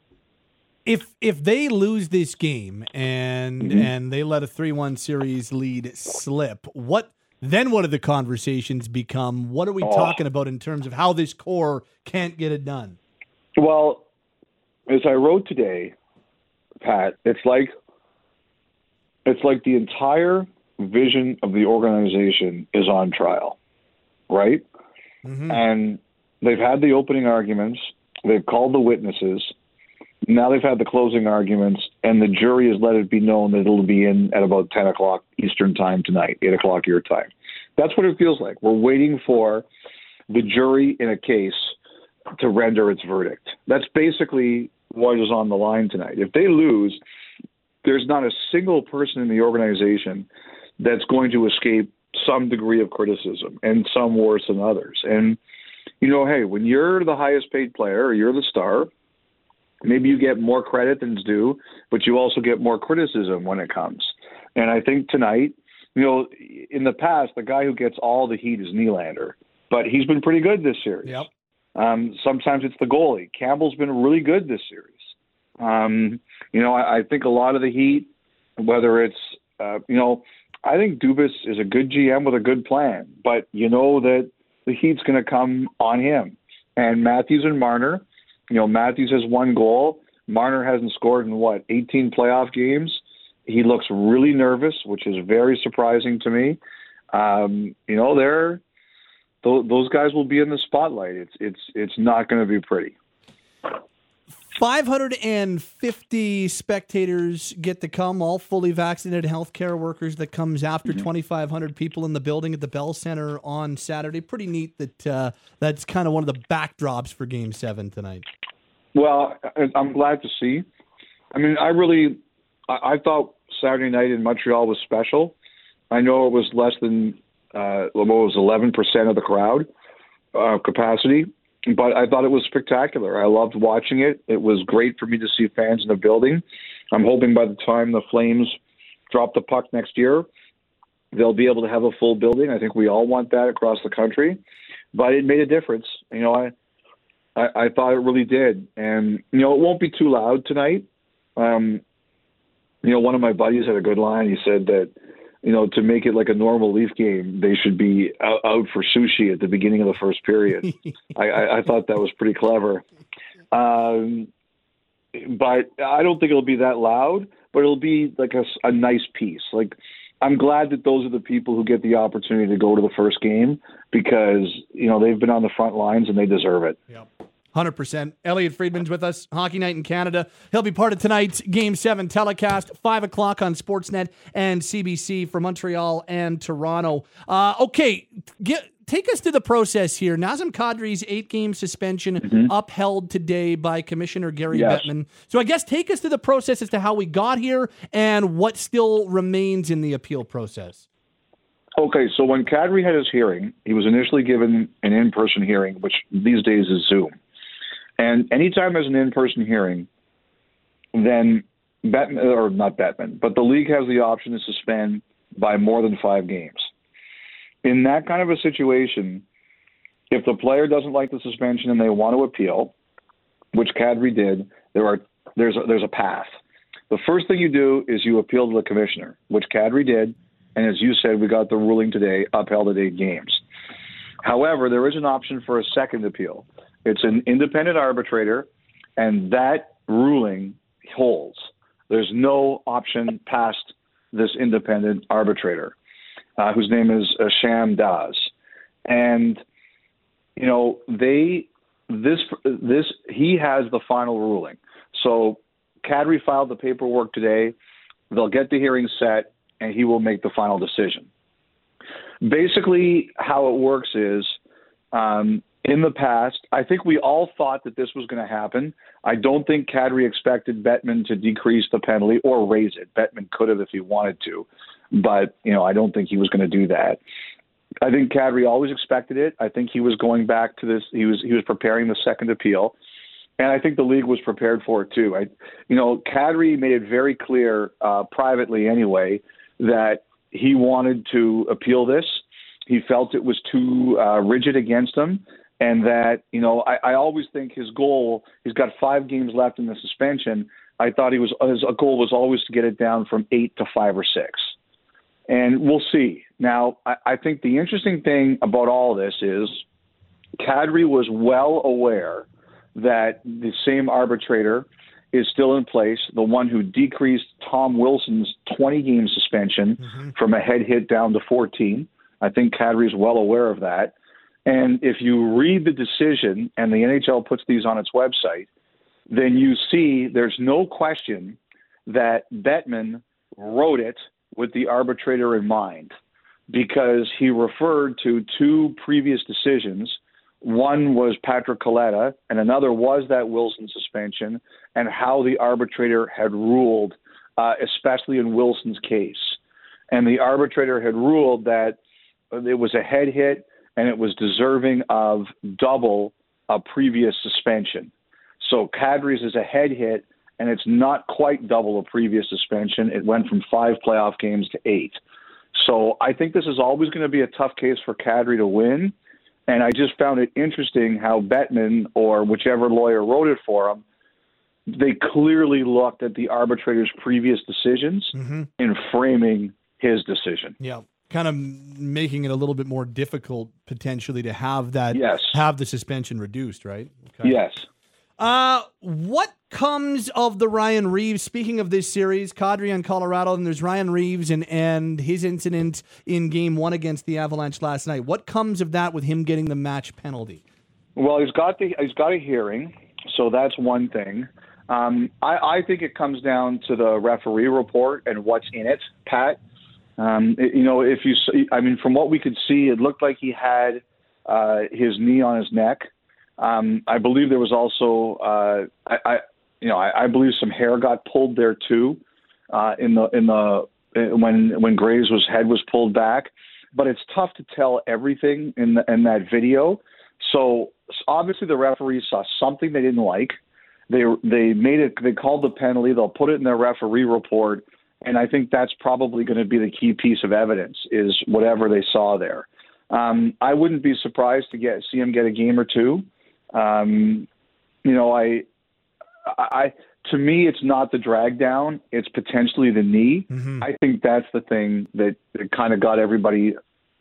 If if they lose this game and mm-hmm. and they let a three one series lead slip, what then what do the conversations become? What are we oh. talking about in terms of how this core can't get it done? Well, as I wrote today, Pat, it's like it's like the entire vision of the organization is on trial, right? Mm-hmm. And they've had the opening arguments, they've called the witnesses. Now they've had the closing arguments, and the jury has let it be known that it'll be in at about ten o'clock Eastern time tonight, eight o'clock your time. That's what it feels like. We're waiting for the jury in a case to render its verdict. That's basically what is on the line tonight. If they lose, there's not a single person in the organization that's going to escape some degree of criticism, and some worse than others. And, you know, hey, when you're the highest paid player or you're the star, maybe you get more credit than's due, but you also get more criticism when it comes. And I think tonight, you know, in the past, the guy who gets all the heat is Nylander, but he's been pretty good this series. Yep. Um, sometimes it's the goalie. Campbell's been really good this series. Um, you know, I, I think a lot of the heat, whether it's, uh, you know, I think Dubas is a good G M with a good plan, but you know that the heat's going to come on him. And Matthews and Marner, you know, Matthews has one goal. Marner hasn't scored in, what, eighteen playoff games. He looks really nervous, which is very surprising to me. Um, you know, they're, th- those guys will be in the spotlight. It's it's it's not going to be pretty. five hundred fifty spectators get to come, all fully vaccinated healthcare workers that comes after mm-hmm. twenty-five hundred people in the building at the Bell Center on Saturday. Pretty neat that uh, that's kind of one of the backdrops for Game seven tonight. Well, I'm glad to see. I mean, I really, I, I thought Saturday night in Montreal was special. I know it was less than, uh, what was eleven percent of the crowd uh, capacity. But I thought it was spectacular. I loved watching it. It was great for me to see fans in the building. I'm hoping by the time the Flames drop the puck next year, they'll be able to have a full building. I think we all want that across the country. But it made a difference. You know, I I, I thought it really did. And, you know, it won't be too loud tonight. Um, you know, one of my buddies had a good line. He said that, you know, to make it like a normal Leaf game, they should be out, out for sushi at the beginning of the first period. I, I, I thought that was pretty clever. Um, but I don't think it'll be that loud, but it'll be like a, a nice piece. Like, I'm glad that those are the people who get the opportunity to go to the first game because, you know, they've been on the front lines and they deserve it. Yep. one hundred percent. Elliotte Friedman's with us, Hockey Night in Canada. He'll be part of tonight's Game seven telecast, five o'clock on Sportsnet and C B C for Montreal and Toronto. Uh, okay, get, take us through the process here. Nazem Kadri's eight-game suspension mm-hmm. upheld today by Commissioner Gary yes. Bettman. So I guess take us through the process as to how we got here and what still remains in the appeal process. Okay, so when Kadri had his hearing, he was initially given an in-person hearing, which these days is Zoom. And anytime there's an in-person hearing, then Bettman, or not Bettman, but the league has the option to suspend by more than five games. In that kind of a situation, if the player doesn't like the suspension and they want to appeal, which Kadri did, there are there's a, there's a path. The first thing you do is you appeal to the commissioner, which Kadri did, and as you said, we got the ruling today, upheld at eight games. However, there is an option for a second appeal. It's an independent arbitrator, and that ruling holds. There's no option past this independent arbitrator, uh, whose name is uh, Sham Daz. And, you know, they, this, this, he has the final ruling. So Kadri filed the paperwork today. They'll get the hearing set, and he will make the final decision. Basically, how it works is, um, in the past, I think we all thought that this was going to happen. I don't think Kadri expected Bettman to decrease the penalty or raise it. Bettman could have if he wanted to, but you know, I don't think he was going to do that. I think Kadri always expected it. I think he was going back to this. He was he was preparing the second appeal, and I think the league was prepared for it too. I, you know, Kadri made it very clear uh, privately anyway that he wanted to appeal this. He felt it was too uh, rigid against him. And that, you know, I, I always think his goal, he's got five games left in the suspension. I thought he was, his goal was always to get it down from eight to five or six. And we'll see. Now, I, I think the interesting thing about all this is Kadri was well aware that the same arbitrator is still in place, the one who decreased Tom Wilson's twenty-game suspension mm-hmm. from a head hit down to fourteen. I think Kadri is well aware of that. And if you read the decision, and the N H L puts these on its website, then you see there's no question that Bettman wrote it with the arbitrator in mind, because he referred to two previous decisions. One was Patrick Kaleta, and another was that Wilson suspension, and how the arbitrator had ruled, uh, especially in Wilson's case. And the arbitrator had ruled that it was a head hit, and it was deserving of double a previous suspension. So Kadri's is a head hit, and it's not quite double a previous suspension. It went from five playoff games to eight. So I think this is always going to be a tough case for Kadri to win, and I just found it interesting how Bettman, or whichever lawyer wrote it for him, they clearly looked at the arbitrator's previous decisions mm-hmm. in framing his decision. Yeah. Kind of making it a little bit more difficult potentially to have that, yes. have the suspension reduced, right? Okay. Yes. Uh, what comes of the Ryan Reaves? Speaking of this series, Kadri on Colorado, and there's Ryan Reaves and, and his incident in game one against the Avalanche last night. What comes of that with him getting the match penalty? Well, he's got the he's got a hearing, so that's one thing. Um, I, I think it comes down to the referee report and what's in it, Pat. Um, it, you know, if you, I mean, from what we could see, it looked like he had uh, his knee on his neck. Um, I believe there was also, uh, I, I, you know, I, I believe some hair got pulled there too, uh, in the in the when when Graves' was head was pulled back. But it's tough to tell everything in the, in that video. So obviously the referees saw something they didn't like. They they made it. They called the penalty. They'll put it in their referee report. And I think that's probably going to be the key piece of evidence, is whatever they saw there. Um, I wouldn't be surprised to get see him get a game or two. Um, you know, I, I, to me, it's not the drag down; it's potentially the knee. Mm-hmm. I think that's the thing that, that kind of got everybody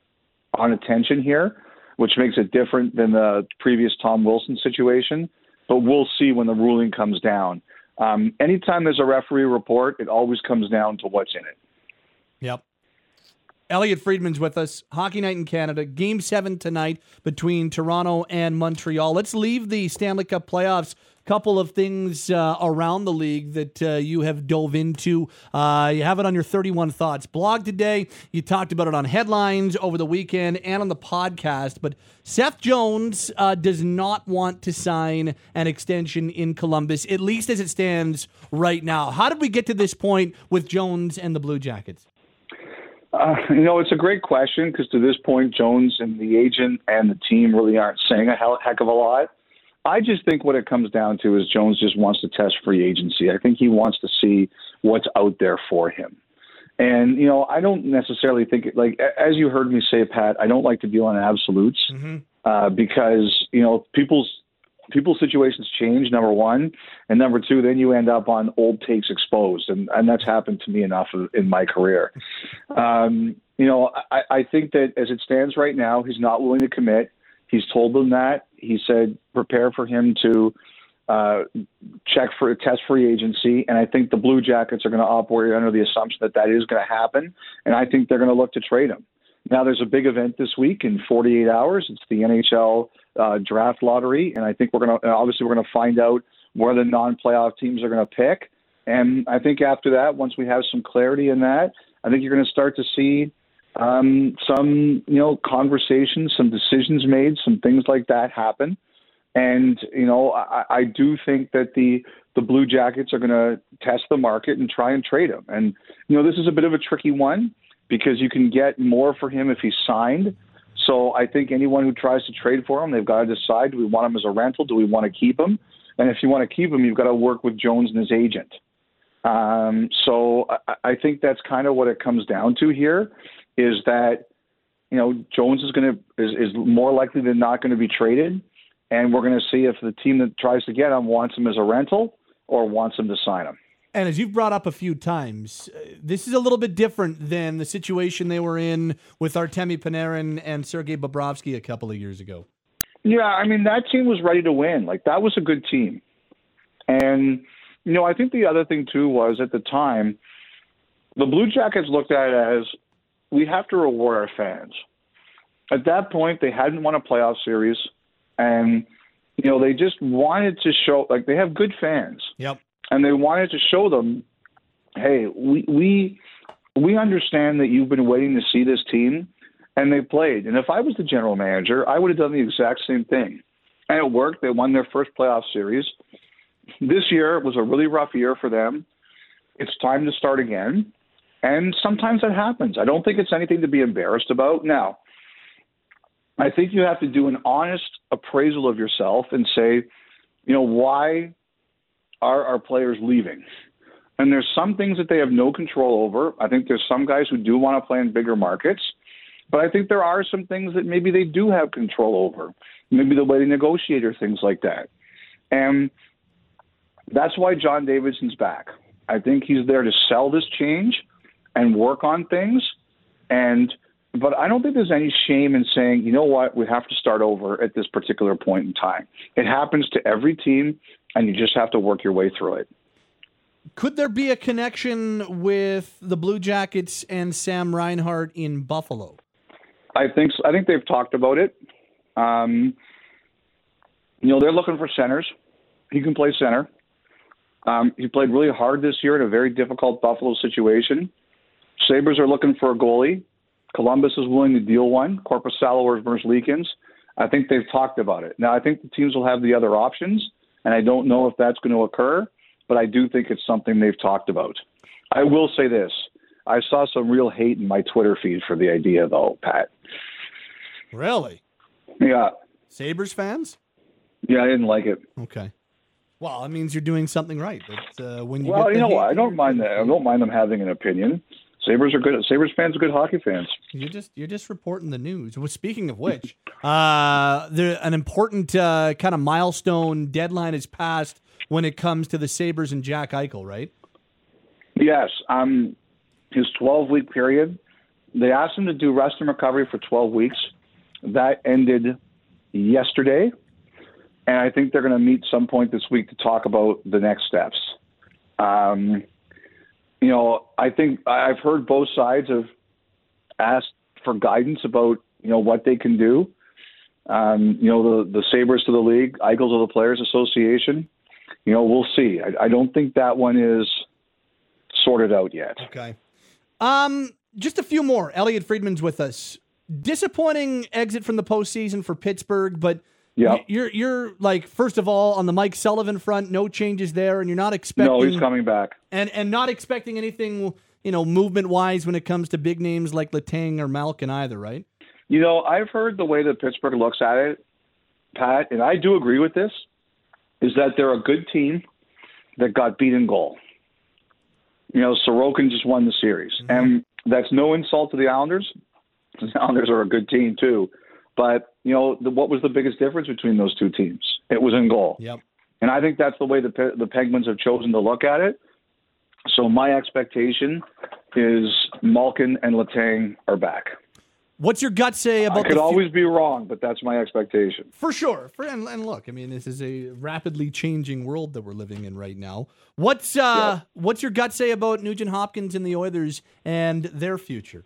on attention here, which makes it different than the previous Tom Wilson situation. But we'll see when the ruling comes down. Um, anytime there's a referee report, it always comes down to what's in it. Yep. Elliot Friedman's with us. Hockey Night in Canada. Game seven tonight between Toronto and Montreal. Let's leave the Stanley Cup playoffs. Couple of things uh, around the league that uh, you have dove into. Uh, you have it on your thirty-one Thoughts blog today. You talked about it on Headlines over the weekend and on the podcast. But Seth Jones uh, does not want to sign an extension in Columbus, at least as it stands right now. How did we get to this point with Jones and the Blue Jackets? Uh, you know, it's a great question, because to this point, Jones and the agent and the team really aren't saying a hell, heck of a lot. I just think what it comes down to is Jones just wants to test free agency. I think he wants to see what's out there for him. And, you know, I don't necessarily think, it, like, as you heard me say, Pat, I don't like to deal in absolutes mm-hmm. uh, because, you know, people's people's situations change, number one. And number two, then you end up on old takes exposed. And, and that's happened to me enough in my career. Um, you know, I, I think that as it stands right now, he's not willing to commit. He's told them that. He said, prepare for him to uh, check for a test free agency. And I think the Blue Jackets are going to operate under the assumption that that is going to happen. And I think they're going to look to trade him. Now, there's a big event this week in forty-eight hours. It's the N H L uh, draft lottery. And I think we're going to, obviously, we're going to find out where the non-playoff teams are going to pick. And I think after that, once we have some clarity in that, I think you're going to start to see um, some, you know, conversations, some decisions made, some things like that happen. And, you know, I, I do think that the, the Blue Jackets are going to test the market and try and trade him. And, you know, this is a bit of a tricky one because you can get more for him if he's signed. So I think anyone who tries to trade for him, they've got to decide, do we want him as a rental? Do we want to keep him? And if you want to keep him, you've got to work with Jones and his agent. Um, so I, I think that's kind of what it comes down to here is that, you know, Jones is going to is, is more likely than not going to be traded. And we're going to see if the team that tries to get him wants him as a rental or wants him to sign him. And as you've brought up a few times, uh, this is a little bit different than the situation they were in with Artemi Panarin and Sergei Bobrovsky a couple of years ago. Yeah, I mean, that team was ready to win. Like, that was a good team. And, you know, I think the other thing, too, was at the time, the Blue Jackets looked at it as, we have to reward our fans. At that point, they hadn't won a playoff series. And, you know, they just wanted to show, like, they have good fans. Yep. And they wanted to show them, hey, we we we understand that you've been waiting to see this team, and they played. And if I was the general manager, I would have done the exact same thing. And it worked. They won their first playoff series. This year was a really rough year for them. It's time to start again. And sometimes that happens. I don't think it's anything to be embarrassed about. Now, I think you have to do an honest appraisal of yourself and say, you know, why are our players leaving? And there's some things that they have no control over. I think there's some guys who do want to play in bigger markets, but I think there are some things that maybe they do have control over. Maybe the way they negotiate or things like that. And that's why John Davidson's back. I think he's there to sell this change and work on things. And But I don't think there's any shame in saying, you know what, we have to start over at this particular point in time. It happens to every team, and you just have to work your way through it. Could there be a connection with the Blue Jackets and Sam Reinhart in Buffalo? I think I think they've talked about it. Um, you know, they're looking for centers. He can play center. Um, he played really hard this year in a very difficult Buffalo situation. Sabres are looking for a goalie. Columbus is willing to deal one, Korpisalo or Merzlikins. I think they've talked about it. Now, I think the teams will have the other options, and I don't know if that's going to occur, but I do think it's something they've talked about. I will say this. I saw some real hate in my Twitter feed for the idea, though, Pat. Really? Yeah. Sabres fans? Yeah, I didn't like it. Okay. Well, it means you're doing something right. But, uh, when you well, get you know hate, what? I don't mind that. I don't mind them having an opinion. Sabres are good. Sabres fans are good hockey fans. You're just you're just reporting the news. Well, speaking of which, uh, there an important uh, kind of milestone deadline is passed when it comes to the Sabres and Jack Eichel, right? Yes. Um, his twelve-week period. They asked him to do rest and recovery for twelve weeks. That ended yesterday, and I think they're going to meet some point this week to talk about the next steps. Um. You know, I think I've heard both sides have asked for guidance about, you know, what they can do. Um, you know, the, the Sabres to the league, Eichel to the Players Association. You know, we'll see. I, I don't think that one is sorted out yet. Okay. Um, just a few more. Elliot Friedman's with us. Disappointing exit from the postseason for Pittsburgh, but yeah, you're you're like, first of all, on the Mike Sullivan front, no changes there, and you're not expecting. No, he's coming back, and and not expecting anything, you know, movement wise when it comes to big names like Letang or Malkin either, right? You know, I've heard the way that Pittsburgh looks at it, Pat, and I do agree with this, is that they're a good team that got beat in goal. You know, Sorokin just won the series, mm-hmm. and that's no insult to the Islanders. The Islanders are a good team too. But, you know, the, what was the biggest difference between those two teams? It was in goal. Yep. And I think that's the way the the Penguins have chosen to look at it. So my expectation is Malkin and Letang are back. What's your gut say about? I could the always be wrong, but that's my expectation. For sure. For and, and look, I mean, this is a rapidly changing world that we're living in right now. What's uh, yep. what's your gut say about Nugent Hopkins and the Oilers and their future?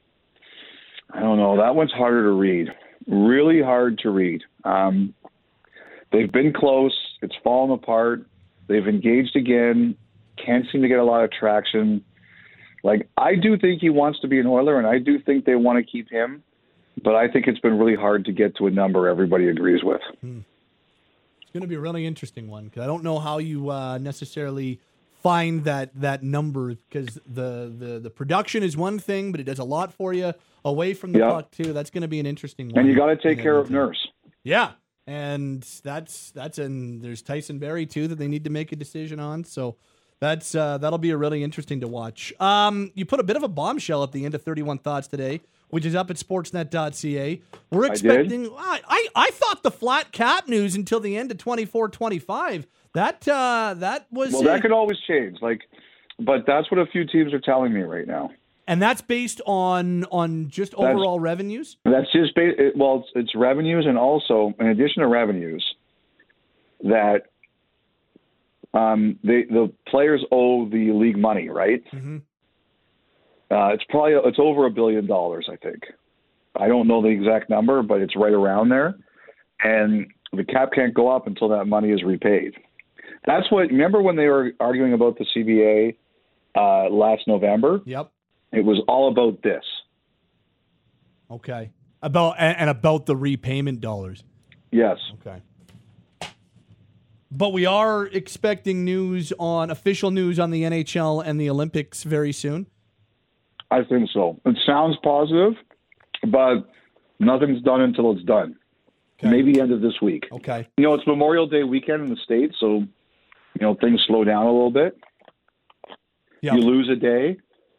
I don't know. That one's harder to read. Really hard to read. Um, they've been close. It's fallen apart. They've engaged again. Can't seem to get a lot of traction. Like, I do think he wants to be an Oiler, and I do think they want to keep him. But I think it's been really hard to get to a number everybody agrees with. Hmm. It's going to be a really interesting one because I don't know how you uh, necessarily find that that number because the, the, the production is one thing, but it does a lot for you away from the yep. puck, too. That's going to be an interesting one. And you got to take care of Nurse. Yeah. And that's that's and there's Tyson Barrie too that they need to make a decision on. So that's uh, that'll be a really interesting to watch. Um, you put a bit of a bombshell at the end of thirty-one Thoughts today, which is up at sportsnet dot c a. We're expecting. I, I I thought the flat cap news until the end of twenty-four twenty-five. That uh, that was well. That could always change. Like, but that's what a few teams are telling me right now. And that's based on on just that's, overall revenues? That's just ba- it, well, it's, it's revenues, and also in addition to revenues, that um, they, the players owe the league money, right? Mm-hmm. Uh, it's probably it's over a billion dollars, I think. I don't know the exact number, but it's right around there. And the cap can't go up until that money is repaid. That's what. Remember when they were arguing about the C B A uh, last November? Yep. It was all about this. Okay. About and, and about the repayment dollars. Yes. Okay. But we are expecting news on official news on the N H L and the Olympics very soon. I think so. It sounds positive, but nothing's done until it's done. Okay. Maybe end of this week. Okay. You know, it's Memorial Day weekend in the States, so you know things slow down a little bit. Yep. You lose a day.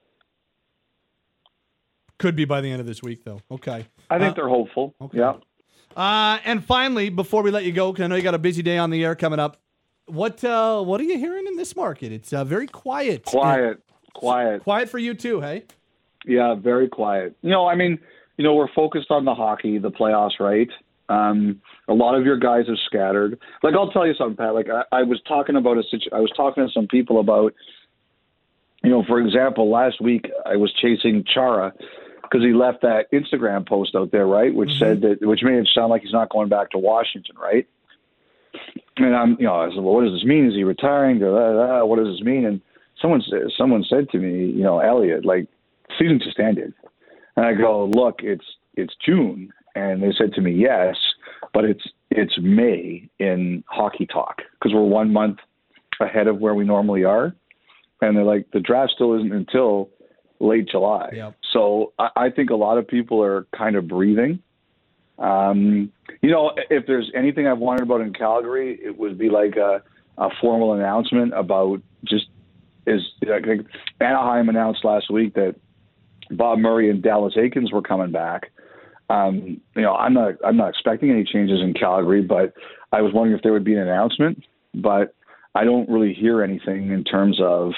Could be by the end of this week, though. Okay. I think uh, they're hopeful. Okay. Yeah. Uh, and finally, before we let you go, because I know you got a busy day on the air coming up, what uh, what are you hearing in this market? It's uh, very quiet. Quiet. Quiet. Quiet for you, too, hey? Yeah, very quiet. You know, I mean, you know, we're focused on the hockey, the playoffs, right? Um, a lot of your guys have scattered. Like, I'll tell you something, Pat. Like, I, I was talking about a situ- I was talking to some people about, you know, for example, last week I was chasing Chara because he left that Instagram post out there, right, which mm-hmm. said that, which made it sound like he's not going back to Washington, right? And I'm, you know, I said, well, what does this mean? Is he retiring? Da, da, da, what does this mean? And someone, someone said to me, you know, Elliot, like, season just ended. And I go, look, it's it's June. And they said to me, yes, but it's it's May in hockey talk because we're one month ahead of where we normally are. And they're like, the draft still isn't until late July. Yep. So I, I think a lot of people are kind of breathing. Um, you know, if there's anything I've wanted about in Calgary, it would be like a, a formal announcement about just is like Anaheim announced last week that Bob Murray and Dallas Eakins were coming back. Um, you know, I'm not I'm not expecting any changes in Calgary, but I was wondering if there would be an announcement. But I don't really hear anything in terms of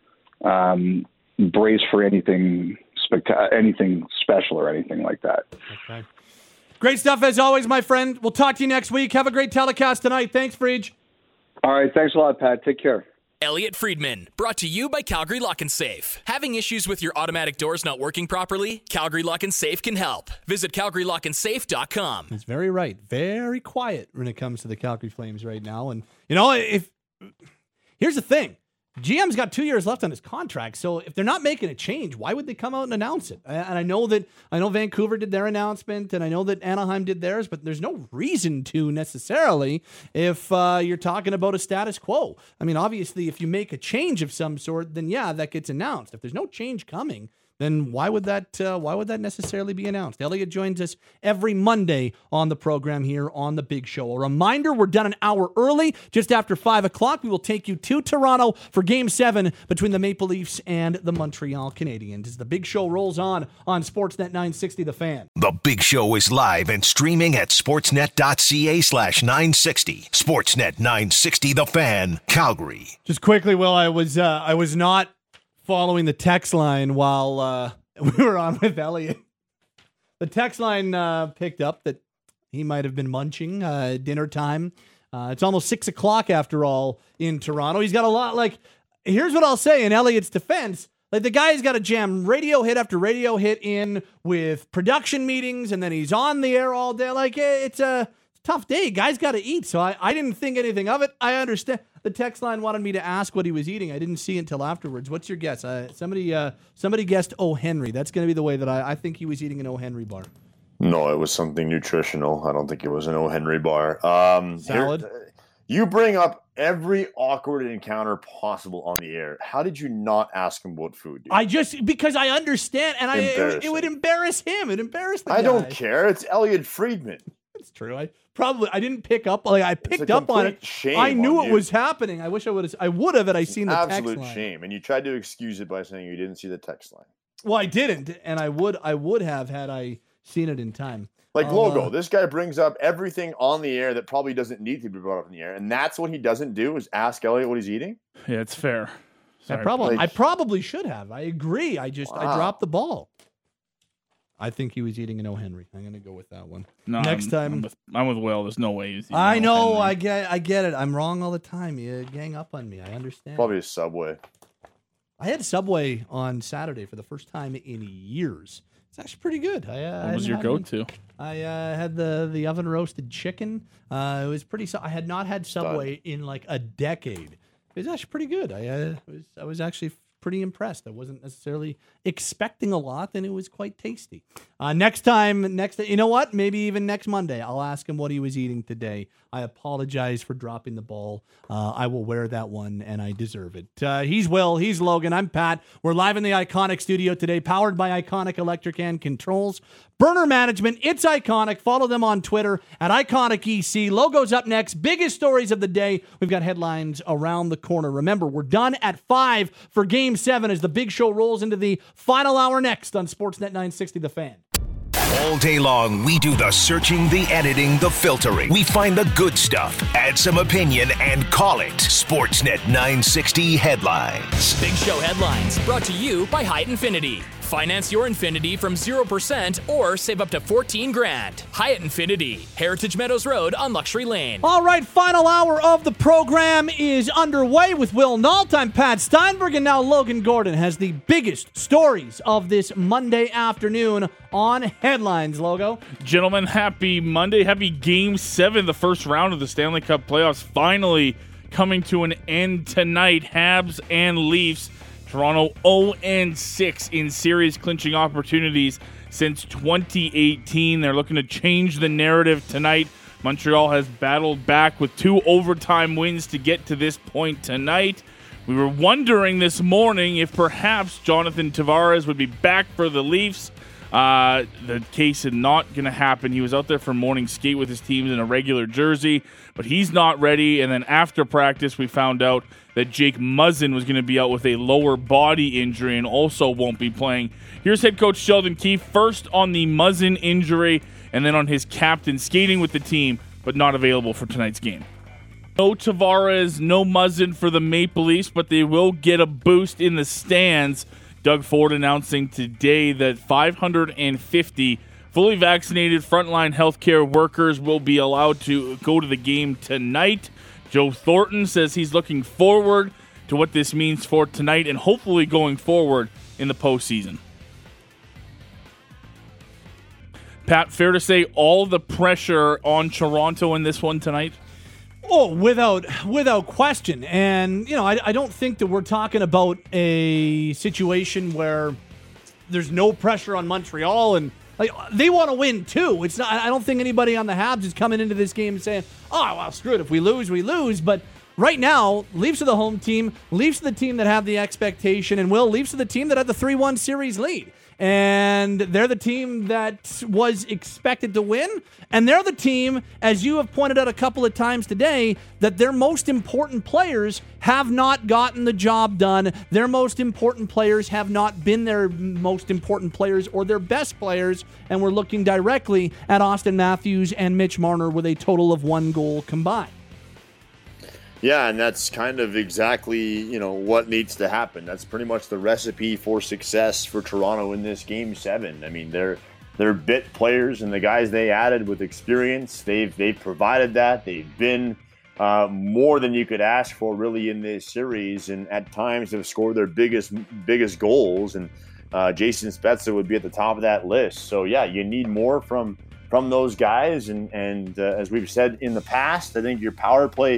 um, brace for anything specta- anything special or anything like that. Okay. Great stuff as always, my friend. We'll talk to you next week. Have a great telecast tonight. Thanks, Friedge. All right. Thanks a lot, Pat. Take care. Elliot Friedman, brought to you by Calgary Lock and Safe. Having issues with your automatic doors not working properly? Calgary Lock and Safe can help. Visit calgary lock and safe dot com. He's very right. Very quiet when it comes to the Calgary Flames right now. And, you know, if here's the thing. G M's got two years left on his contract, so if they're not making a change, why would they come out and announce it? And I know that I know Vancouver did their announcement, and I know that Anaheim did theirs, but there's no reason to necessarily if uh, you're talking about a status quo. I mean, obviously, if you make a change of some sort, then yeah, that gets announced. If there's no change coming, then why would that uh, why would that necessarily be announced? Elliot joins us every Monday on the program here on The Big Show. A reminder, we're done an hour early. Just after five o'clock, we will take you to Toronto for Game seven between the Maple Leafs and the Montreal Canadiens. As The Big Show rolls on on Sportsnet nine sixty The Fan. The Big Show is live and streaming at sportsnet.ca slash 960. Sportsnet nine sixty The Fan, Calgary. Just quickly, Will, I was uh, I was not following the text line while uh, we were on with Elliot. The text line uh, picked up that he might have been munching uh, dinner time. Uh, it's almost six o'clock after all in Toronto. He's got a lot, like, here's what I'll say in Elliot's defense. Like, the guy's got to jam radio hit after radio hit in with production meetings, and then he's on the air all day. Like, it's a tough day. Guy's got to eat. So I, I didn't think anything of it. I understand. the text line wanted me to ask what he was eating. I didn't see it until afterwards. What's your guess? Uh, somebody uh, somebody guessed O. Henry. That's going to be the way that I, I think he was eating an O. Henry bar. No, it was something nutritional. I don't think it was an O. Henry bar. Um, Salad? Here, you bring up every awkward encounter possible on the air. How did you not ask him what food? Dude? I just, because I understand, and I it, it would embarrass him. It embarrassed the I guy. don't care. It's Elliot Friedman. It's true. I probably, I didn't pick up, like I picked up on it. Shame I knew on it you. was happening. I wish I would have, I would have had I seen the text Absolute line. shame. And you tried to excuse it by saying you didn't see the text line. Well, I didn't, and I would, I would have had I seen it in time. Like I'll, Logo, uh, this guy brings up everything on the air that probably doesn't need to be brought up in the air, and that's what he doesn't do is ask Elliot what he's eating. Yeah, it's fair. I probably, I probably should have. I agree. I just, I Wow. dropped the ball. I think he was eating an O. Henry. I'm going to go with that one. No, Next I'm, time, I'm with, I'm with Will. There's no way he's eating I O. know. Henry. I get, I get it. I'm wrong all the time. You gang up on me. I understand. Probably a Subway. I had Subway on Saturday for the first time in years. It's actually pretty good. I, uh, What I was hadn't your had go-to? any- I uh, had the the oven roasted chicken. Uh, it was pretty. So I had not had Subway in like a decade. It was actually pretty good. I uh, was I was actually pretty impressed. I wasn't necessarily expecting a lot, and it was quite tasty. Uh, next time, next you know what? Maybe even next Monday, I'll ask him what he was eating today. I apologize for dropping the ball. Uh, I will wear that one, and I deserve it. Uh, he's Will. He's Logan. I'm Pat. We're live in the Iconic studio today, powered by Iconic Electric and Controls. Burner Management, it's Iconic. Follow them on Twitter at Iconic E C. Logo's up next. Biggest stories of the day. We've got headlines around the corner. Remember, we're done at five for Game seven as the Big Show rolls into the final hour next on Sportsnet nine sixty The Fan. All day long, we do the searching, the editing, the filtering. We find the good stuff, add some opinion, and call it Sportsnet nine sixty Headlines. Big Show headlines brought to you by Hyatt Infinity. Finance your Infinity from zero percent or save up to fourteen grand. Hyatt Infinity, Heritage Meadows Road on Luxury Lane. All right, final hour of the program is underway with Will Nault. I'm Pat Steinberg, and now Logan Gordon has the biggest stories of this Monday afternoon on Headlines. Logo. Gentlemen, happy Monday. Happy Game seven, the first round of the Stanley Cup playoffs finally coming to an end tonight. Habs and Leafs. Toronto oh and six in series clinching opportunities since twenty eighteen. They're looking to change the narrative tonight. Montreal has battled back with two overtime wins to get to this point tonight. We were wondering this morning if perhaps Jonathan Tavares would be back for the Leafs. Uh, the case is not going to happen. He was out there for morning skate with his teams in a regular jersey, but he's not ready. And then after practice, we found out that Jake Muzzin was going to be out with a lower body injury and also won't be playing. Here's head coach Sheldon Keefe, first on the Muzzin injury and then on his captain skating with the team, but not available for tonight's game. No Tavares, no Muzzin for the Maple Leafs, but they will get a boost in the stands. Doug Ford announcing today that five hundred fifty fully vaccinated frontline healthcare workers will be allowed to go to the game tonight. Joe Thornton says he's looking forward to what this means for tonight and hopefully going forward in the postseason. Pat, fair to say all the pressure on Toronto in this one tonight? Oh, without without question. And, you know, I, I don't think that we're talking about a situation where there's no pressure on Montreal and like they want to win too. It's not I don't think anybody on the Habs is coming into this game saying, "Oh, well, screw it. If we lose, we lose." But right now, Leafs are the home team. Leafs are the team that have the expectation, and Will, Leafs are the team that had the three one series lead. And they're the team that was expected to win. And they're the team, as you have pointed out a couple of times today, that their most important players have not gotten the job done. Their most important players have not been their most important players or their best players. And we're looking directly at Austin Matthews and Mitch Marner with a total of one goal combined. Yeah, and that's kind of exactly, you know, what needs to happen. That's pretty much the recipe for success for Toronto in this game seven. I mean, they're they're bit players, and the guys they added with experience, they've they've provided that. They've been uh, more than you could ask for, really, in this series, and at times have scored their biggest biggest goals. And uh, Jason Spezza would be at the top of that list. So yeah, you need more from from those guys. And and uh, as we've said in the past, I think your power play,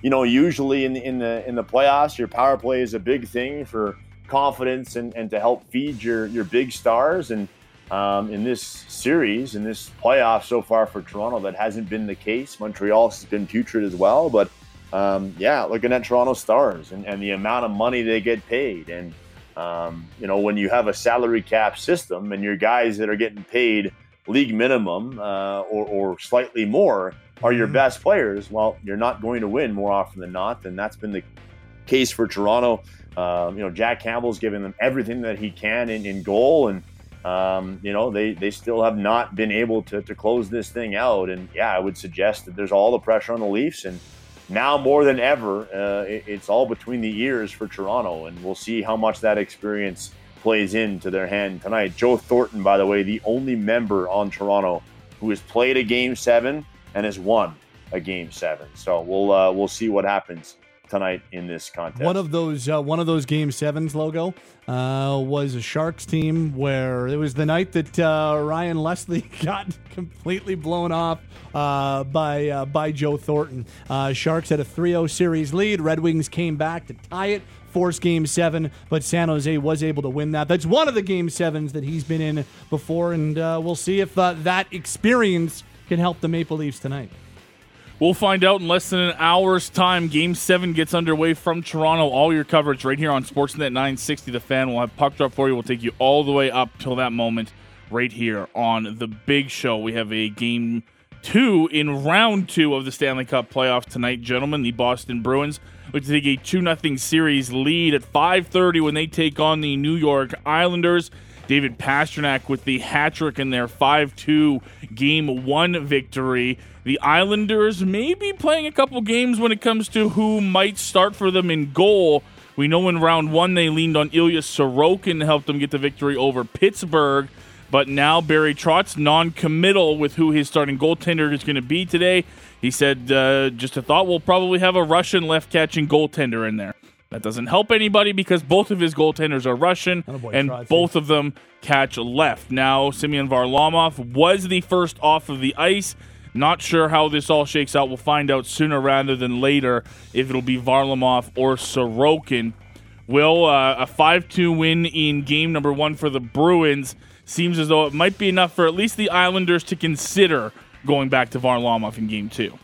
you know, usually in the, in the in the playoffs, your power play is a big thing for confidence and, and to help feed your your big stars. And um, in this series, in this playoff so far for Toronto, that hasn't been the case. Montreal has been putrid as well. But um, yeah, looking at Toronto Stars and, and the amount of money they get paid, and um, you know, when you have a salary cap system and your guys that are getting paid league minimum uh, or, or slightly more are your best players, well, you're not going to win more often than not. And that's been the case for Toronto. Um, you know, Jack Campbell's given them everything that he can in, in goal. And, um, you know, they, they still have not been able to, to close this thing out. And, yeah, I would suggest that there's all the pressure on the Leafs. And now more than ever, uh, it, it's all between the ears for Toronto. And we'll see how much that experience plays into their hand tonight. Joe Thornton, by the way, the only member on Toronto who has played a game seven and has won a game seven. So we'll uh, we'll see what happens tonight in this contest. One of those uh, one of those game sevens, Logo, uh, was a Sharks team where it was the night that uh, Ryan Leslie got completely blown off uh, by uh, by Joe Thornton. Uh, Sharks had a three oh series lead. Red Wings came back to tie it. Force game seven, but San Jose was able to win that. That's one of the game sevens that he's been in before, and uh, we'll see if uh, that experience can help the Maple Leafs tonight. We'll find out in less than an hour's time. Game seven gets underway from Toronto. All your coverage right here on Sportsnet nine sixty The Fan. We'll have Puck Drop for you. We'll take you all the way up till that moment right here on The Big Show. We have a game two in round two of the Stanley Cup playoffs tonight, gentlemen. The Boston Bruins look to take a two nothing series lead at five thirty when they take on the New York Islanders. David Pastrnak with the hat-trick in their five two game one victory. The Islanders may be playing a couple games when it comes to who might start for them in goal. We know in round one they leaned on Ilya Sorokin to help them get the victory over Pittsburgh. But now Barry Trotz non-committal with who his starting goaltender is going to be today. He said, uh, just a thought, we'll probably have a Russian left-catching goaltender in there. That doesn't help anybody because both of his goaltenders are Russian, oh boy, and Trotz, both of them catch left. Now, Semyon Varlamov was the first off of the ice. Not sure how this all shakes out. We'll find out sooner rather than later if it'll be Varlamov or Sorokin. Will, uh, a five two win in game number one for the Bruins seems as though it might be enough for at least the Islanders to consider going back to Varlamov in game two.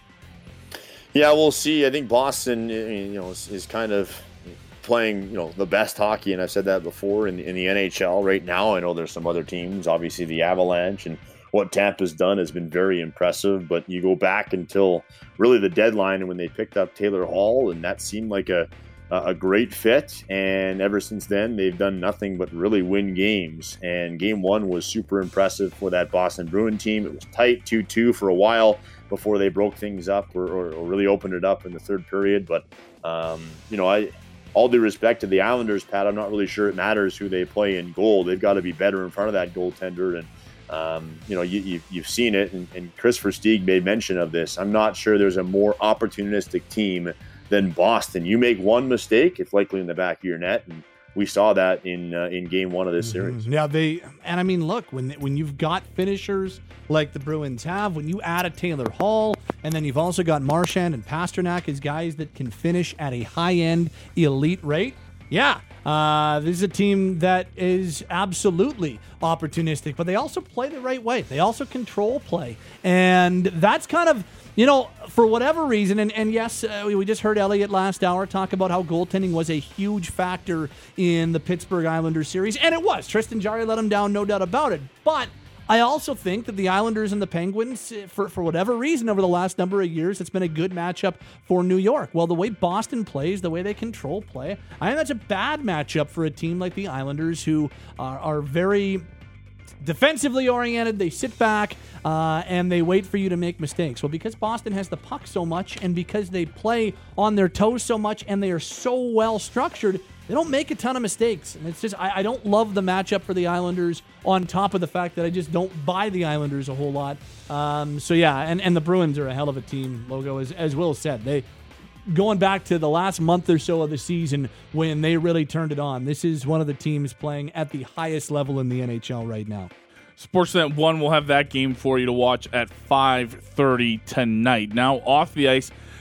Yeah, we'll see. I think Boston, you know, is, is kind of playing, you know, the best hockey, and I've said that before in, in the N H L right now. I know there's some other teams, obviously the Avalanche, and what Tampa's done has been very impressive. But you go back until really the deadline when they picked up Taylor Hall, and that seemed like a a great fit, and ever since then they've done nothing but really win games. And game one was super impressive for that Boston Bruin team. It was tight, two two for a while before they broke things up or, or, or really opened it up in the third period. But um, you know, I all due respect to the Islanders, Pat, I'm not really sure it matters who they play in goal. They've got to be better in front of that goaltender. And um, you know, you, you, you've seen it, and, and Chris Versteeg made mention of this. I'm not sure there's a more opportunistic team than Boston. You make one mistake, it's likely in the back of your net, and we saw that in uh, in game one of this series. Yeah, they and I mean, look, when when you've got finishers like the Bruins have, when you add a Taylor Hall, and then you've also got Marchand and Pastrnak as guys that can finish at a high-end elite rate. Yeah, uh, this is a team that is absolutely opportunistic, but they also play the right way. They also control play, and that's kind of, you know, for whatever reason, and, and yes, uh, we, we just heard Elliot last hour talk about how goaltending was a huge factor in the Pittsburgh Islanders series, and it was. Tristan Jarry let him down, no doubt about it. But I also think that the Islanders and the Penguins, for, for whatever reason, over the last number of years, it's been a good matchup for New York. Well, the way Boston plays, the way they control play, I think that's a bad matchup for a team like the Islanders, who are, are very defensively oriented. They sit back uh, and they wait for you to make mistakes. Well, because Boston has the puck so much, and because they play on their toes so much, and they are so well structured, they don't make a ton of mistakes. And it's just, I, I don't love the matchup for the Islanders, on top of the fact that I just don't buy the Islanders a whole lot. Um, so yeah, and, and the Bruins are a hell of a team, Logo, as, as Will said. They going back to the last month or so of the season when they really turned it on. This is one of the teams playing at the highest level in the N H L right now. Sportsnet one will have that game for you to watch at five thirty tonight. Now off the ice,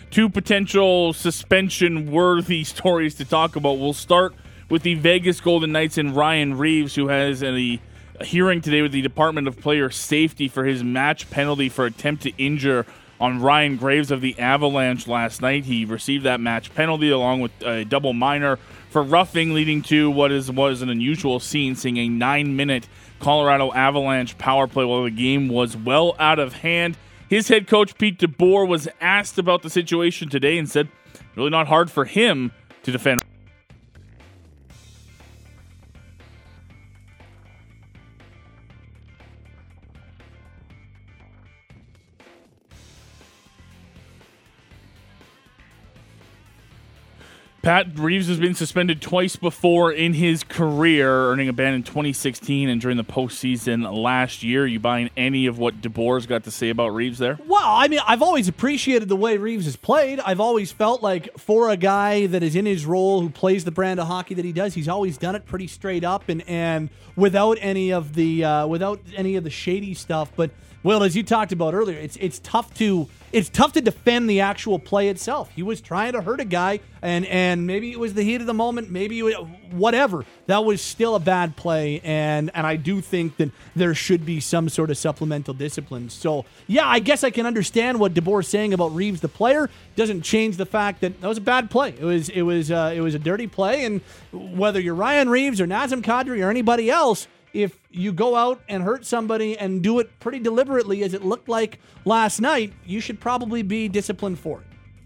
two potential suspension-worthy stories to talk about. We'll start with the Vegas Golden Knights and Ryan Reaves, who has a, a hearing today with the Department of Player Safety for his match penalty for attempt to injure on Ryan Graves of the Avalanche last night. He received that match penalty along with a double minor for roughing, leading to what is was an unusual scene, seeing a nine-minute Colorado Avalanche power play while the game was well out of hand. His head coach, Pete DeBoer, was asked about the situation today and said really not hard for him to defend. Pat, Reaves has been suspended twice before in his career, earning a ban in twenty sixteen and during the postseason last year. You buying any of what DeBoer's got to say about Reaves there? Well, I mean, I've always appreciated the way Reaves has played. I've always felt like for a guy that is in his role, who plays the brand of hockey that he does, he's always done it pretty straight up and, and without any of the uh, without any of the shady stuff. But Will, as you talked about earlier, it's it's tough to it's tough to defend the actual play itself. He was trying to hurt a guy, and and maybe it was the heat of the moment, maybe it was, whatever. That was still a bad play, and and I do think that there should be some sort of supplemental discipline. So yeah, I guess I can understand what DeBoer's saying about Reaves the player. Doesn't change the fact that that was a bad play. It was it was uh, it was a dirty play, and whether you're Ryan Reaves or Nazem Kadri or anybody else, if you go out and hurt somebody and do it pretty deliberately, as it looked like last night, you should probably be disciplined for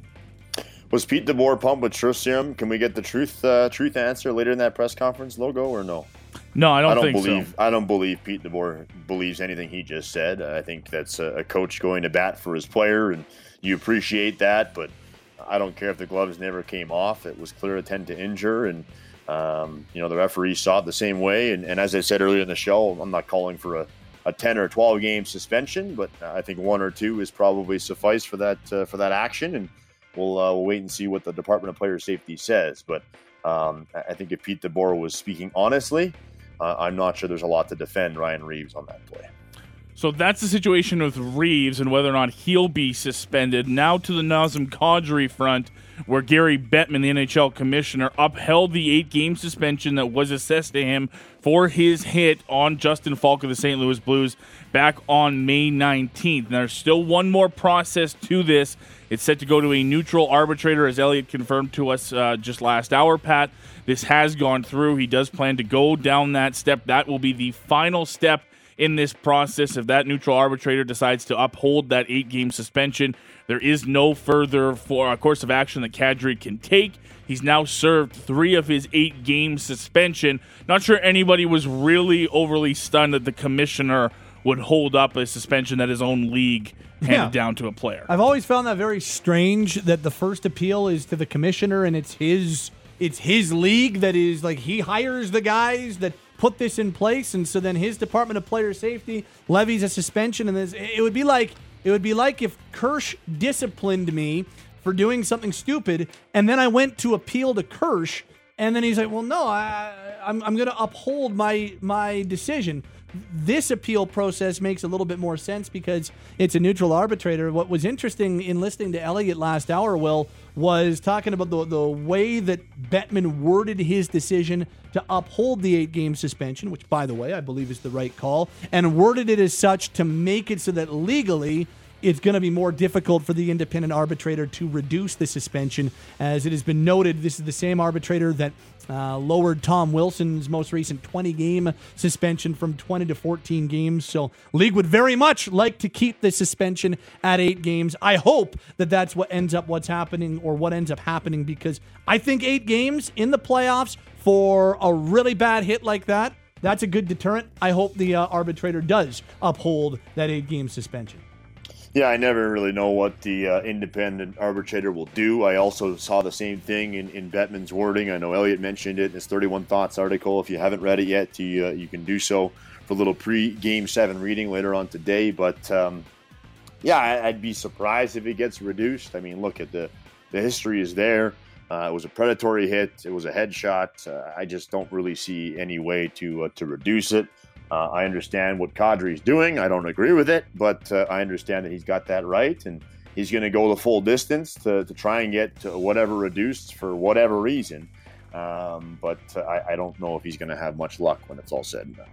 it. Was Pete DeBoer pumped with truth serum? Can we get the truth uh, truth answer later in that press conference logo or no? No, I don't, I don't think believe, so. I don't believe Pete DeBoer believes anything he just said. I think that's a, a coach going to bat for his player, and you appreciate that, but I don't care if the gloves never came off. It was clear intent to injure, and Um, you know, the referee saw it the same way. And, and as I said earlier in the show, I'm not calling for a, a ten or twelve game suspension, but I think one or two is probably suffice for that uh, for that action. And we'll, uh, we'll wait and see what the Department of Player Safety says. But um, I think if Pete DeBoer was speaking honestly, uh, I'm not sure there's a lot to defend Ryan Reaves on that play. So that's the situation with Reaves and whether or not he'll be suspended. Now to the Nazem Kadri front, where Gary Bettman, the N H L commissioner, upheld the eight-game suspension that was assessed to him for his hit on Justin Falk of the Saint Louis Blues back on May nineteenth. Now, there's still one more process to this. It's set to go to a neutral arbitrator, as Elliot confirmed to us uh, just last hour, Pat. This has gone through. He does plan to go down that step. That will be the final step in this process. If that neutral arbitrator decides to uphold that eight-game suspension, there is no further for a course of action that Kadri can take. He's now served three of his eight-game suspension. Not sure anybody was really overly stunned that the commissioner would hold up a suspension that his own league handed Yeah. down to a player. I've always found that very strange that the first appeal is to the commissioner, and it's his it's his league that is like he hires the guys that put this in place, and so then his Department of Player Safety levies a suspension, and this, it would be like it would be like if Kirsch disciplined me for doing something stupid, and then I went to appeal to Kirsch, and then he's like, "Well, no, I, I'm I'm going to uphold my my decision." This appeal process makes a little bit more sense because it's a neutral arbitrator. What was interesting in listening to Elliot last hour, Will, was talking about the, the way that Bettman worded his decision to uphold the eight-game suspension, which, by the way, I believe is the right call, and worded it as such to make it so that legally it's going to be more difficult for the independent arbitrator to reduce the suspension. As it has been noted, this is the same arbitrator that uh, lowered Tom Wilson's most recent twenty-game suspension from twenty to fourteen games. So league would very much like to keep the suspension at eight games. I hope that that's what ends up what's happening or what ends up happening, because I think eight games in the playoffs for a really bad hit like that, that's a good deterrent. I hope the uh, arbitrator does uphold that eight-game suspension. Yeah, I never really know what the uh, independent arbitrator will do. I also saw the same thing in, in Bettman's wording. I know Elliot mentioned it in his thirty-one Thoughts article. If you haven't read it yet, you, uh, you can do so for a little pre-Game seven reading later on today. But, um, yeah, I, I'd be surprised if it gets reduced. I mean, look, at the, the history is there. Uh, it was a predatory hit. It was a headshot. Uh, I just don't really see any way to uh, to reduce it. Uh, I understand what Kadri's doing. I don't agree with it, but uh, I understand that he's got that right. And he's going to go the full distance to, to try and get to whatever reduced for whatever reason. Um, but uh, I, I don't know if he's going to have much luck when it's all said and done.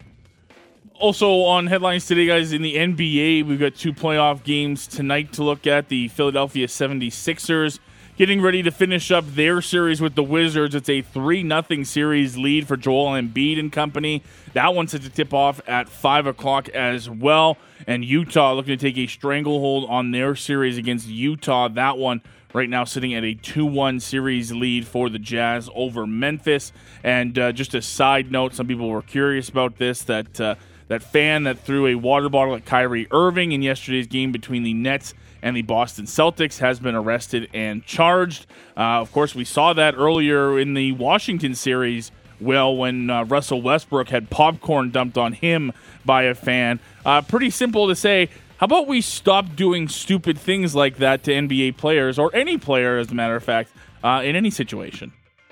Also on headlines today, guys, in the N B A, we've got two playoff games tonight to look at. The Philadelphia seventy-sixers getting ready to finish up their series with the Wizards. It's a three nothing series lead for Joel Embiid and company. That one's set to tip off at five o'clock as well. And Utah looking to take a stranglehold on their series against Utah. That one right now sitting at a two one series lead for the Jazz over Memphis. And uh, just a side note, some people were curious about this, that uh, that fan that threw a water bottle at Kyrie Irving in yesterday's game between the Nets and the Boston Celtics has been arrested and charged. Uh, of course, we saw that earlier in the Washington series, well, when uh, Russell Westbrook had popcorn dumped on him by a fan. Uh, pretty simple to say, how about we stop doing stupid things like that to N B A players, or any player, as a matter of fact, uh, in any situation?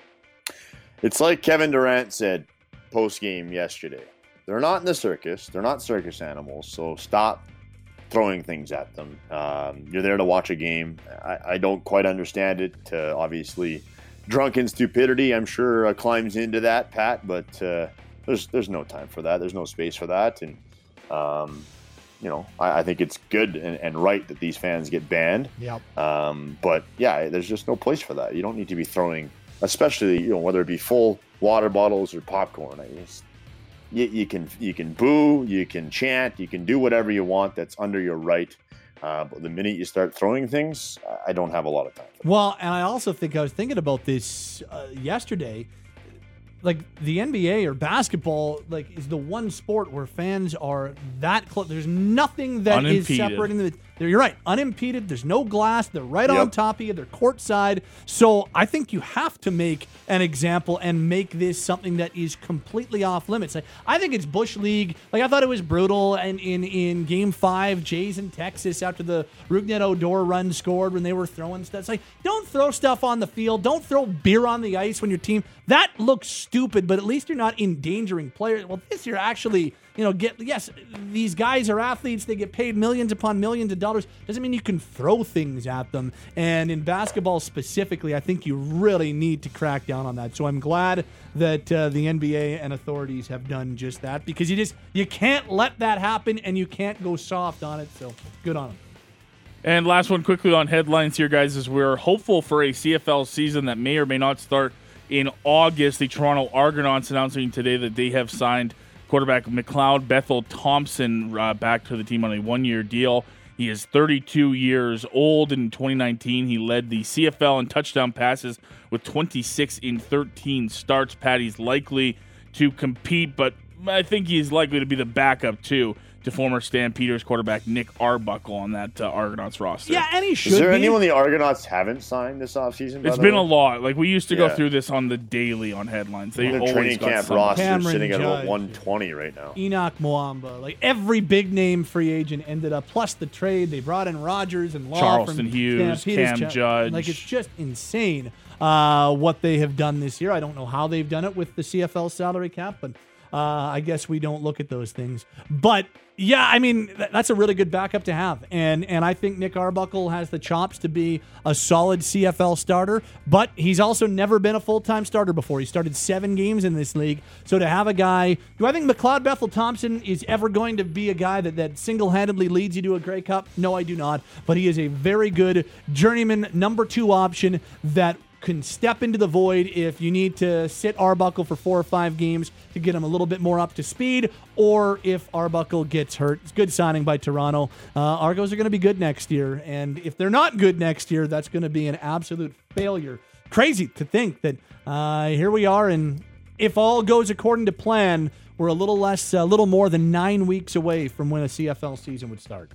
It's like Kevin Durant said post-game yesterday. They're not in the circus. They're not circus animals, so stop throwing things at them. Um, you're there to watch a game. I, I don't quite understand it. Uh, obviously, drunken stupidity, I'm sure, uh, climbs into that, Pat, but uh, there's there's no time for that. There's no space for that. And, um, you know, I, I think it's good and, and right that these fans get banned. Yep. Um, but, yeah, there's just no place for that. You don't need to be throwing, especially, you know, whether it be full water bottles or popcorn. I just, You, you can you can boo, you can chant, you can do whatever you want. That's under your right. Uh, but the minute you start throwing things, I don't have a lot of time for that. Well, and I also think I was thinking about this uh, yesterday. Like the N B A or basketball, like is the one sport where fans are that close. There's nothing that is separating them. You're right, unimpeded. There's no glass. They're right Yep. on top of you. They're courtside. So I think you have to make an example and make this something that is completely off limits. Like, I think it's Bush League. Like I thought it was brutal. And in, in Game Five, Jays in Texas after the Rougned Odor run scored when they were throwing stuff. It's like, don't throw stuff on the field. Don't throw beer on the ice when your team. That looks stupid, but at least you're not endangering players. Well, this you're actually, you know, get yes, these guys are athletes. They get paid millions upon millions of dollars. Doesn't mean you can throw things at them. And in basketball specifically, I think you really need to crack down on that. So I'm glad that uh, the N B A and authorities have done just that, because you just you can't let that happen, and you can't go soft on it. So good on them. And last one quickly on headlines here, guys, is we're hopeful for a C F L season that may or may not start in August. The Toronto Argonauts announcing today that they have signed quarterback McLeod Bethel Thompson uh, back to the team on a one-year deal. He is thirty-two years old. In twenty nineteen, he led the C F L in touchdown passes with twenty-six in thirteen starts. Patty's likely to compete, but I think he's likely to be the backup, too, to former Stampeders quarterback Nick Arbuckle on that uh, Argonauts roster. Yeah, and he should Is there be. anyone the Argonauts haven't signed this offseason? It's by the been way? a lot. Like, we used to go Yeah. through this on the daily on headlines. They Their always training got camp someone. roster Cameron sitting at about Judge. one twenty right now. Enoch Mwamba, like every big name free agent ended up, plus the trade. They brought in Rodgers and Law Charleston from Hughes, Stampeders. Cam Judge. Like, it's just insane uh, what they have done this year. I don't know how they've done it with the C F L salary cap, but uh, I guess we don't look at those things. But yeah, I mean, th- that's a really good backup to have. And and I think Nick Arbuckle has the chops to be a solid C F L starter, but he's also never been a full-time starter before. He started seven games in this league. So to have a guy, do I think McLeod Bethel Thompson is ever going to be a guy that, that single-handedly leads you to a Grey Cup? No, I do not. But he is a very good journeyman number two option that can step into the void if you need to sit Arbuckle for four or five games to get him a little bit more up to speed, or if Arbuckle gets hurt. It's a good signing by Toronto. Uh, Argos are going to be good next year, and if they're not good next year, that's going to be an absolute failure. Crazy to think that uh, here we are, and if all goes according to plan, we're a little less, a little more than nine weeks away from when a C F L season would start.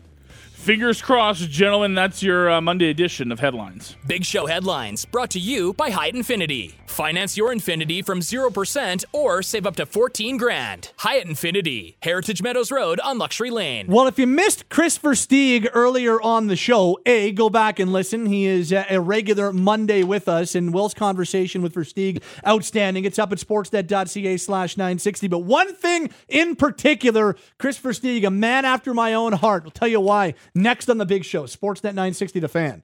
Fingers crossed, gentlemen. That's your uh, Monday edition of Headlines. Big Show Headlines, brought to you by Hyatt Infinity. Finance your Infinity from zero percent or save up to fourteen grand. Hyatt Infinity, Heritage Meadows Road on Luxury Lane. Well, if you missed Chris Versteeg earlier on the show, A, go back and listen. He is a regular Monday with us, and Will's conversation with Versteeg, outstanding. It's up at sportsnet.ca slash 960. But one thing in particular, Chris Versteeg, a man after my own heart. I'll tell you why. Next on the big show, Sportsnet nine sixty The Fan.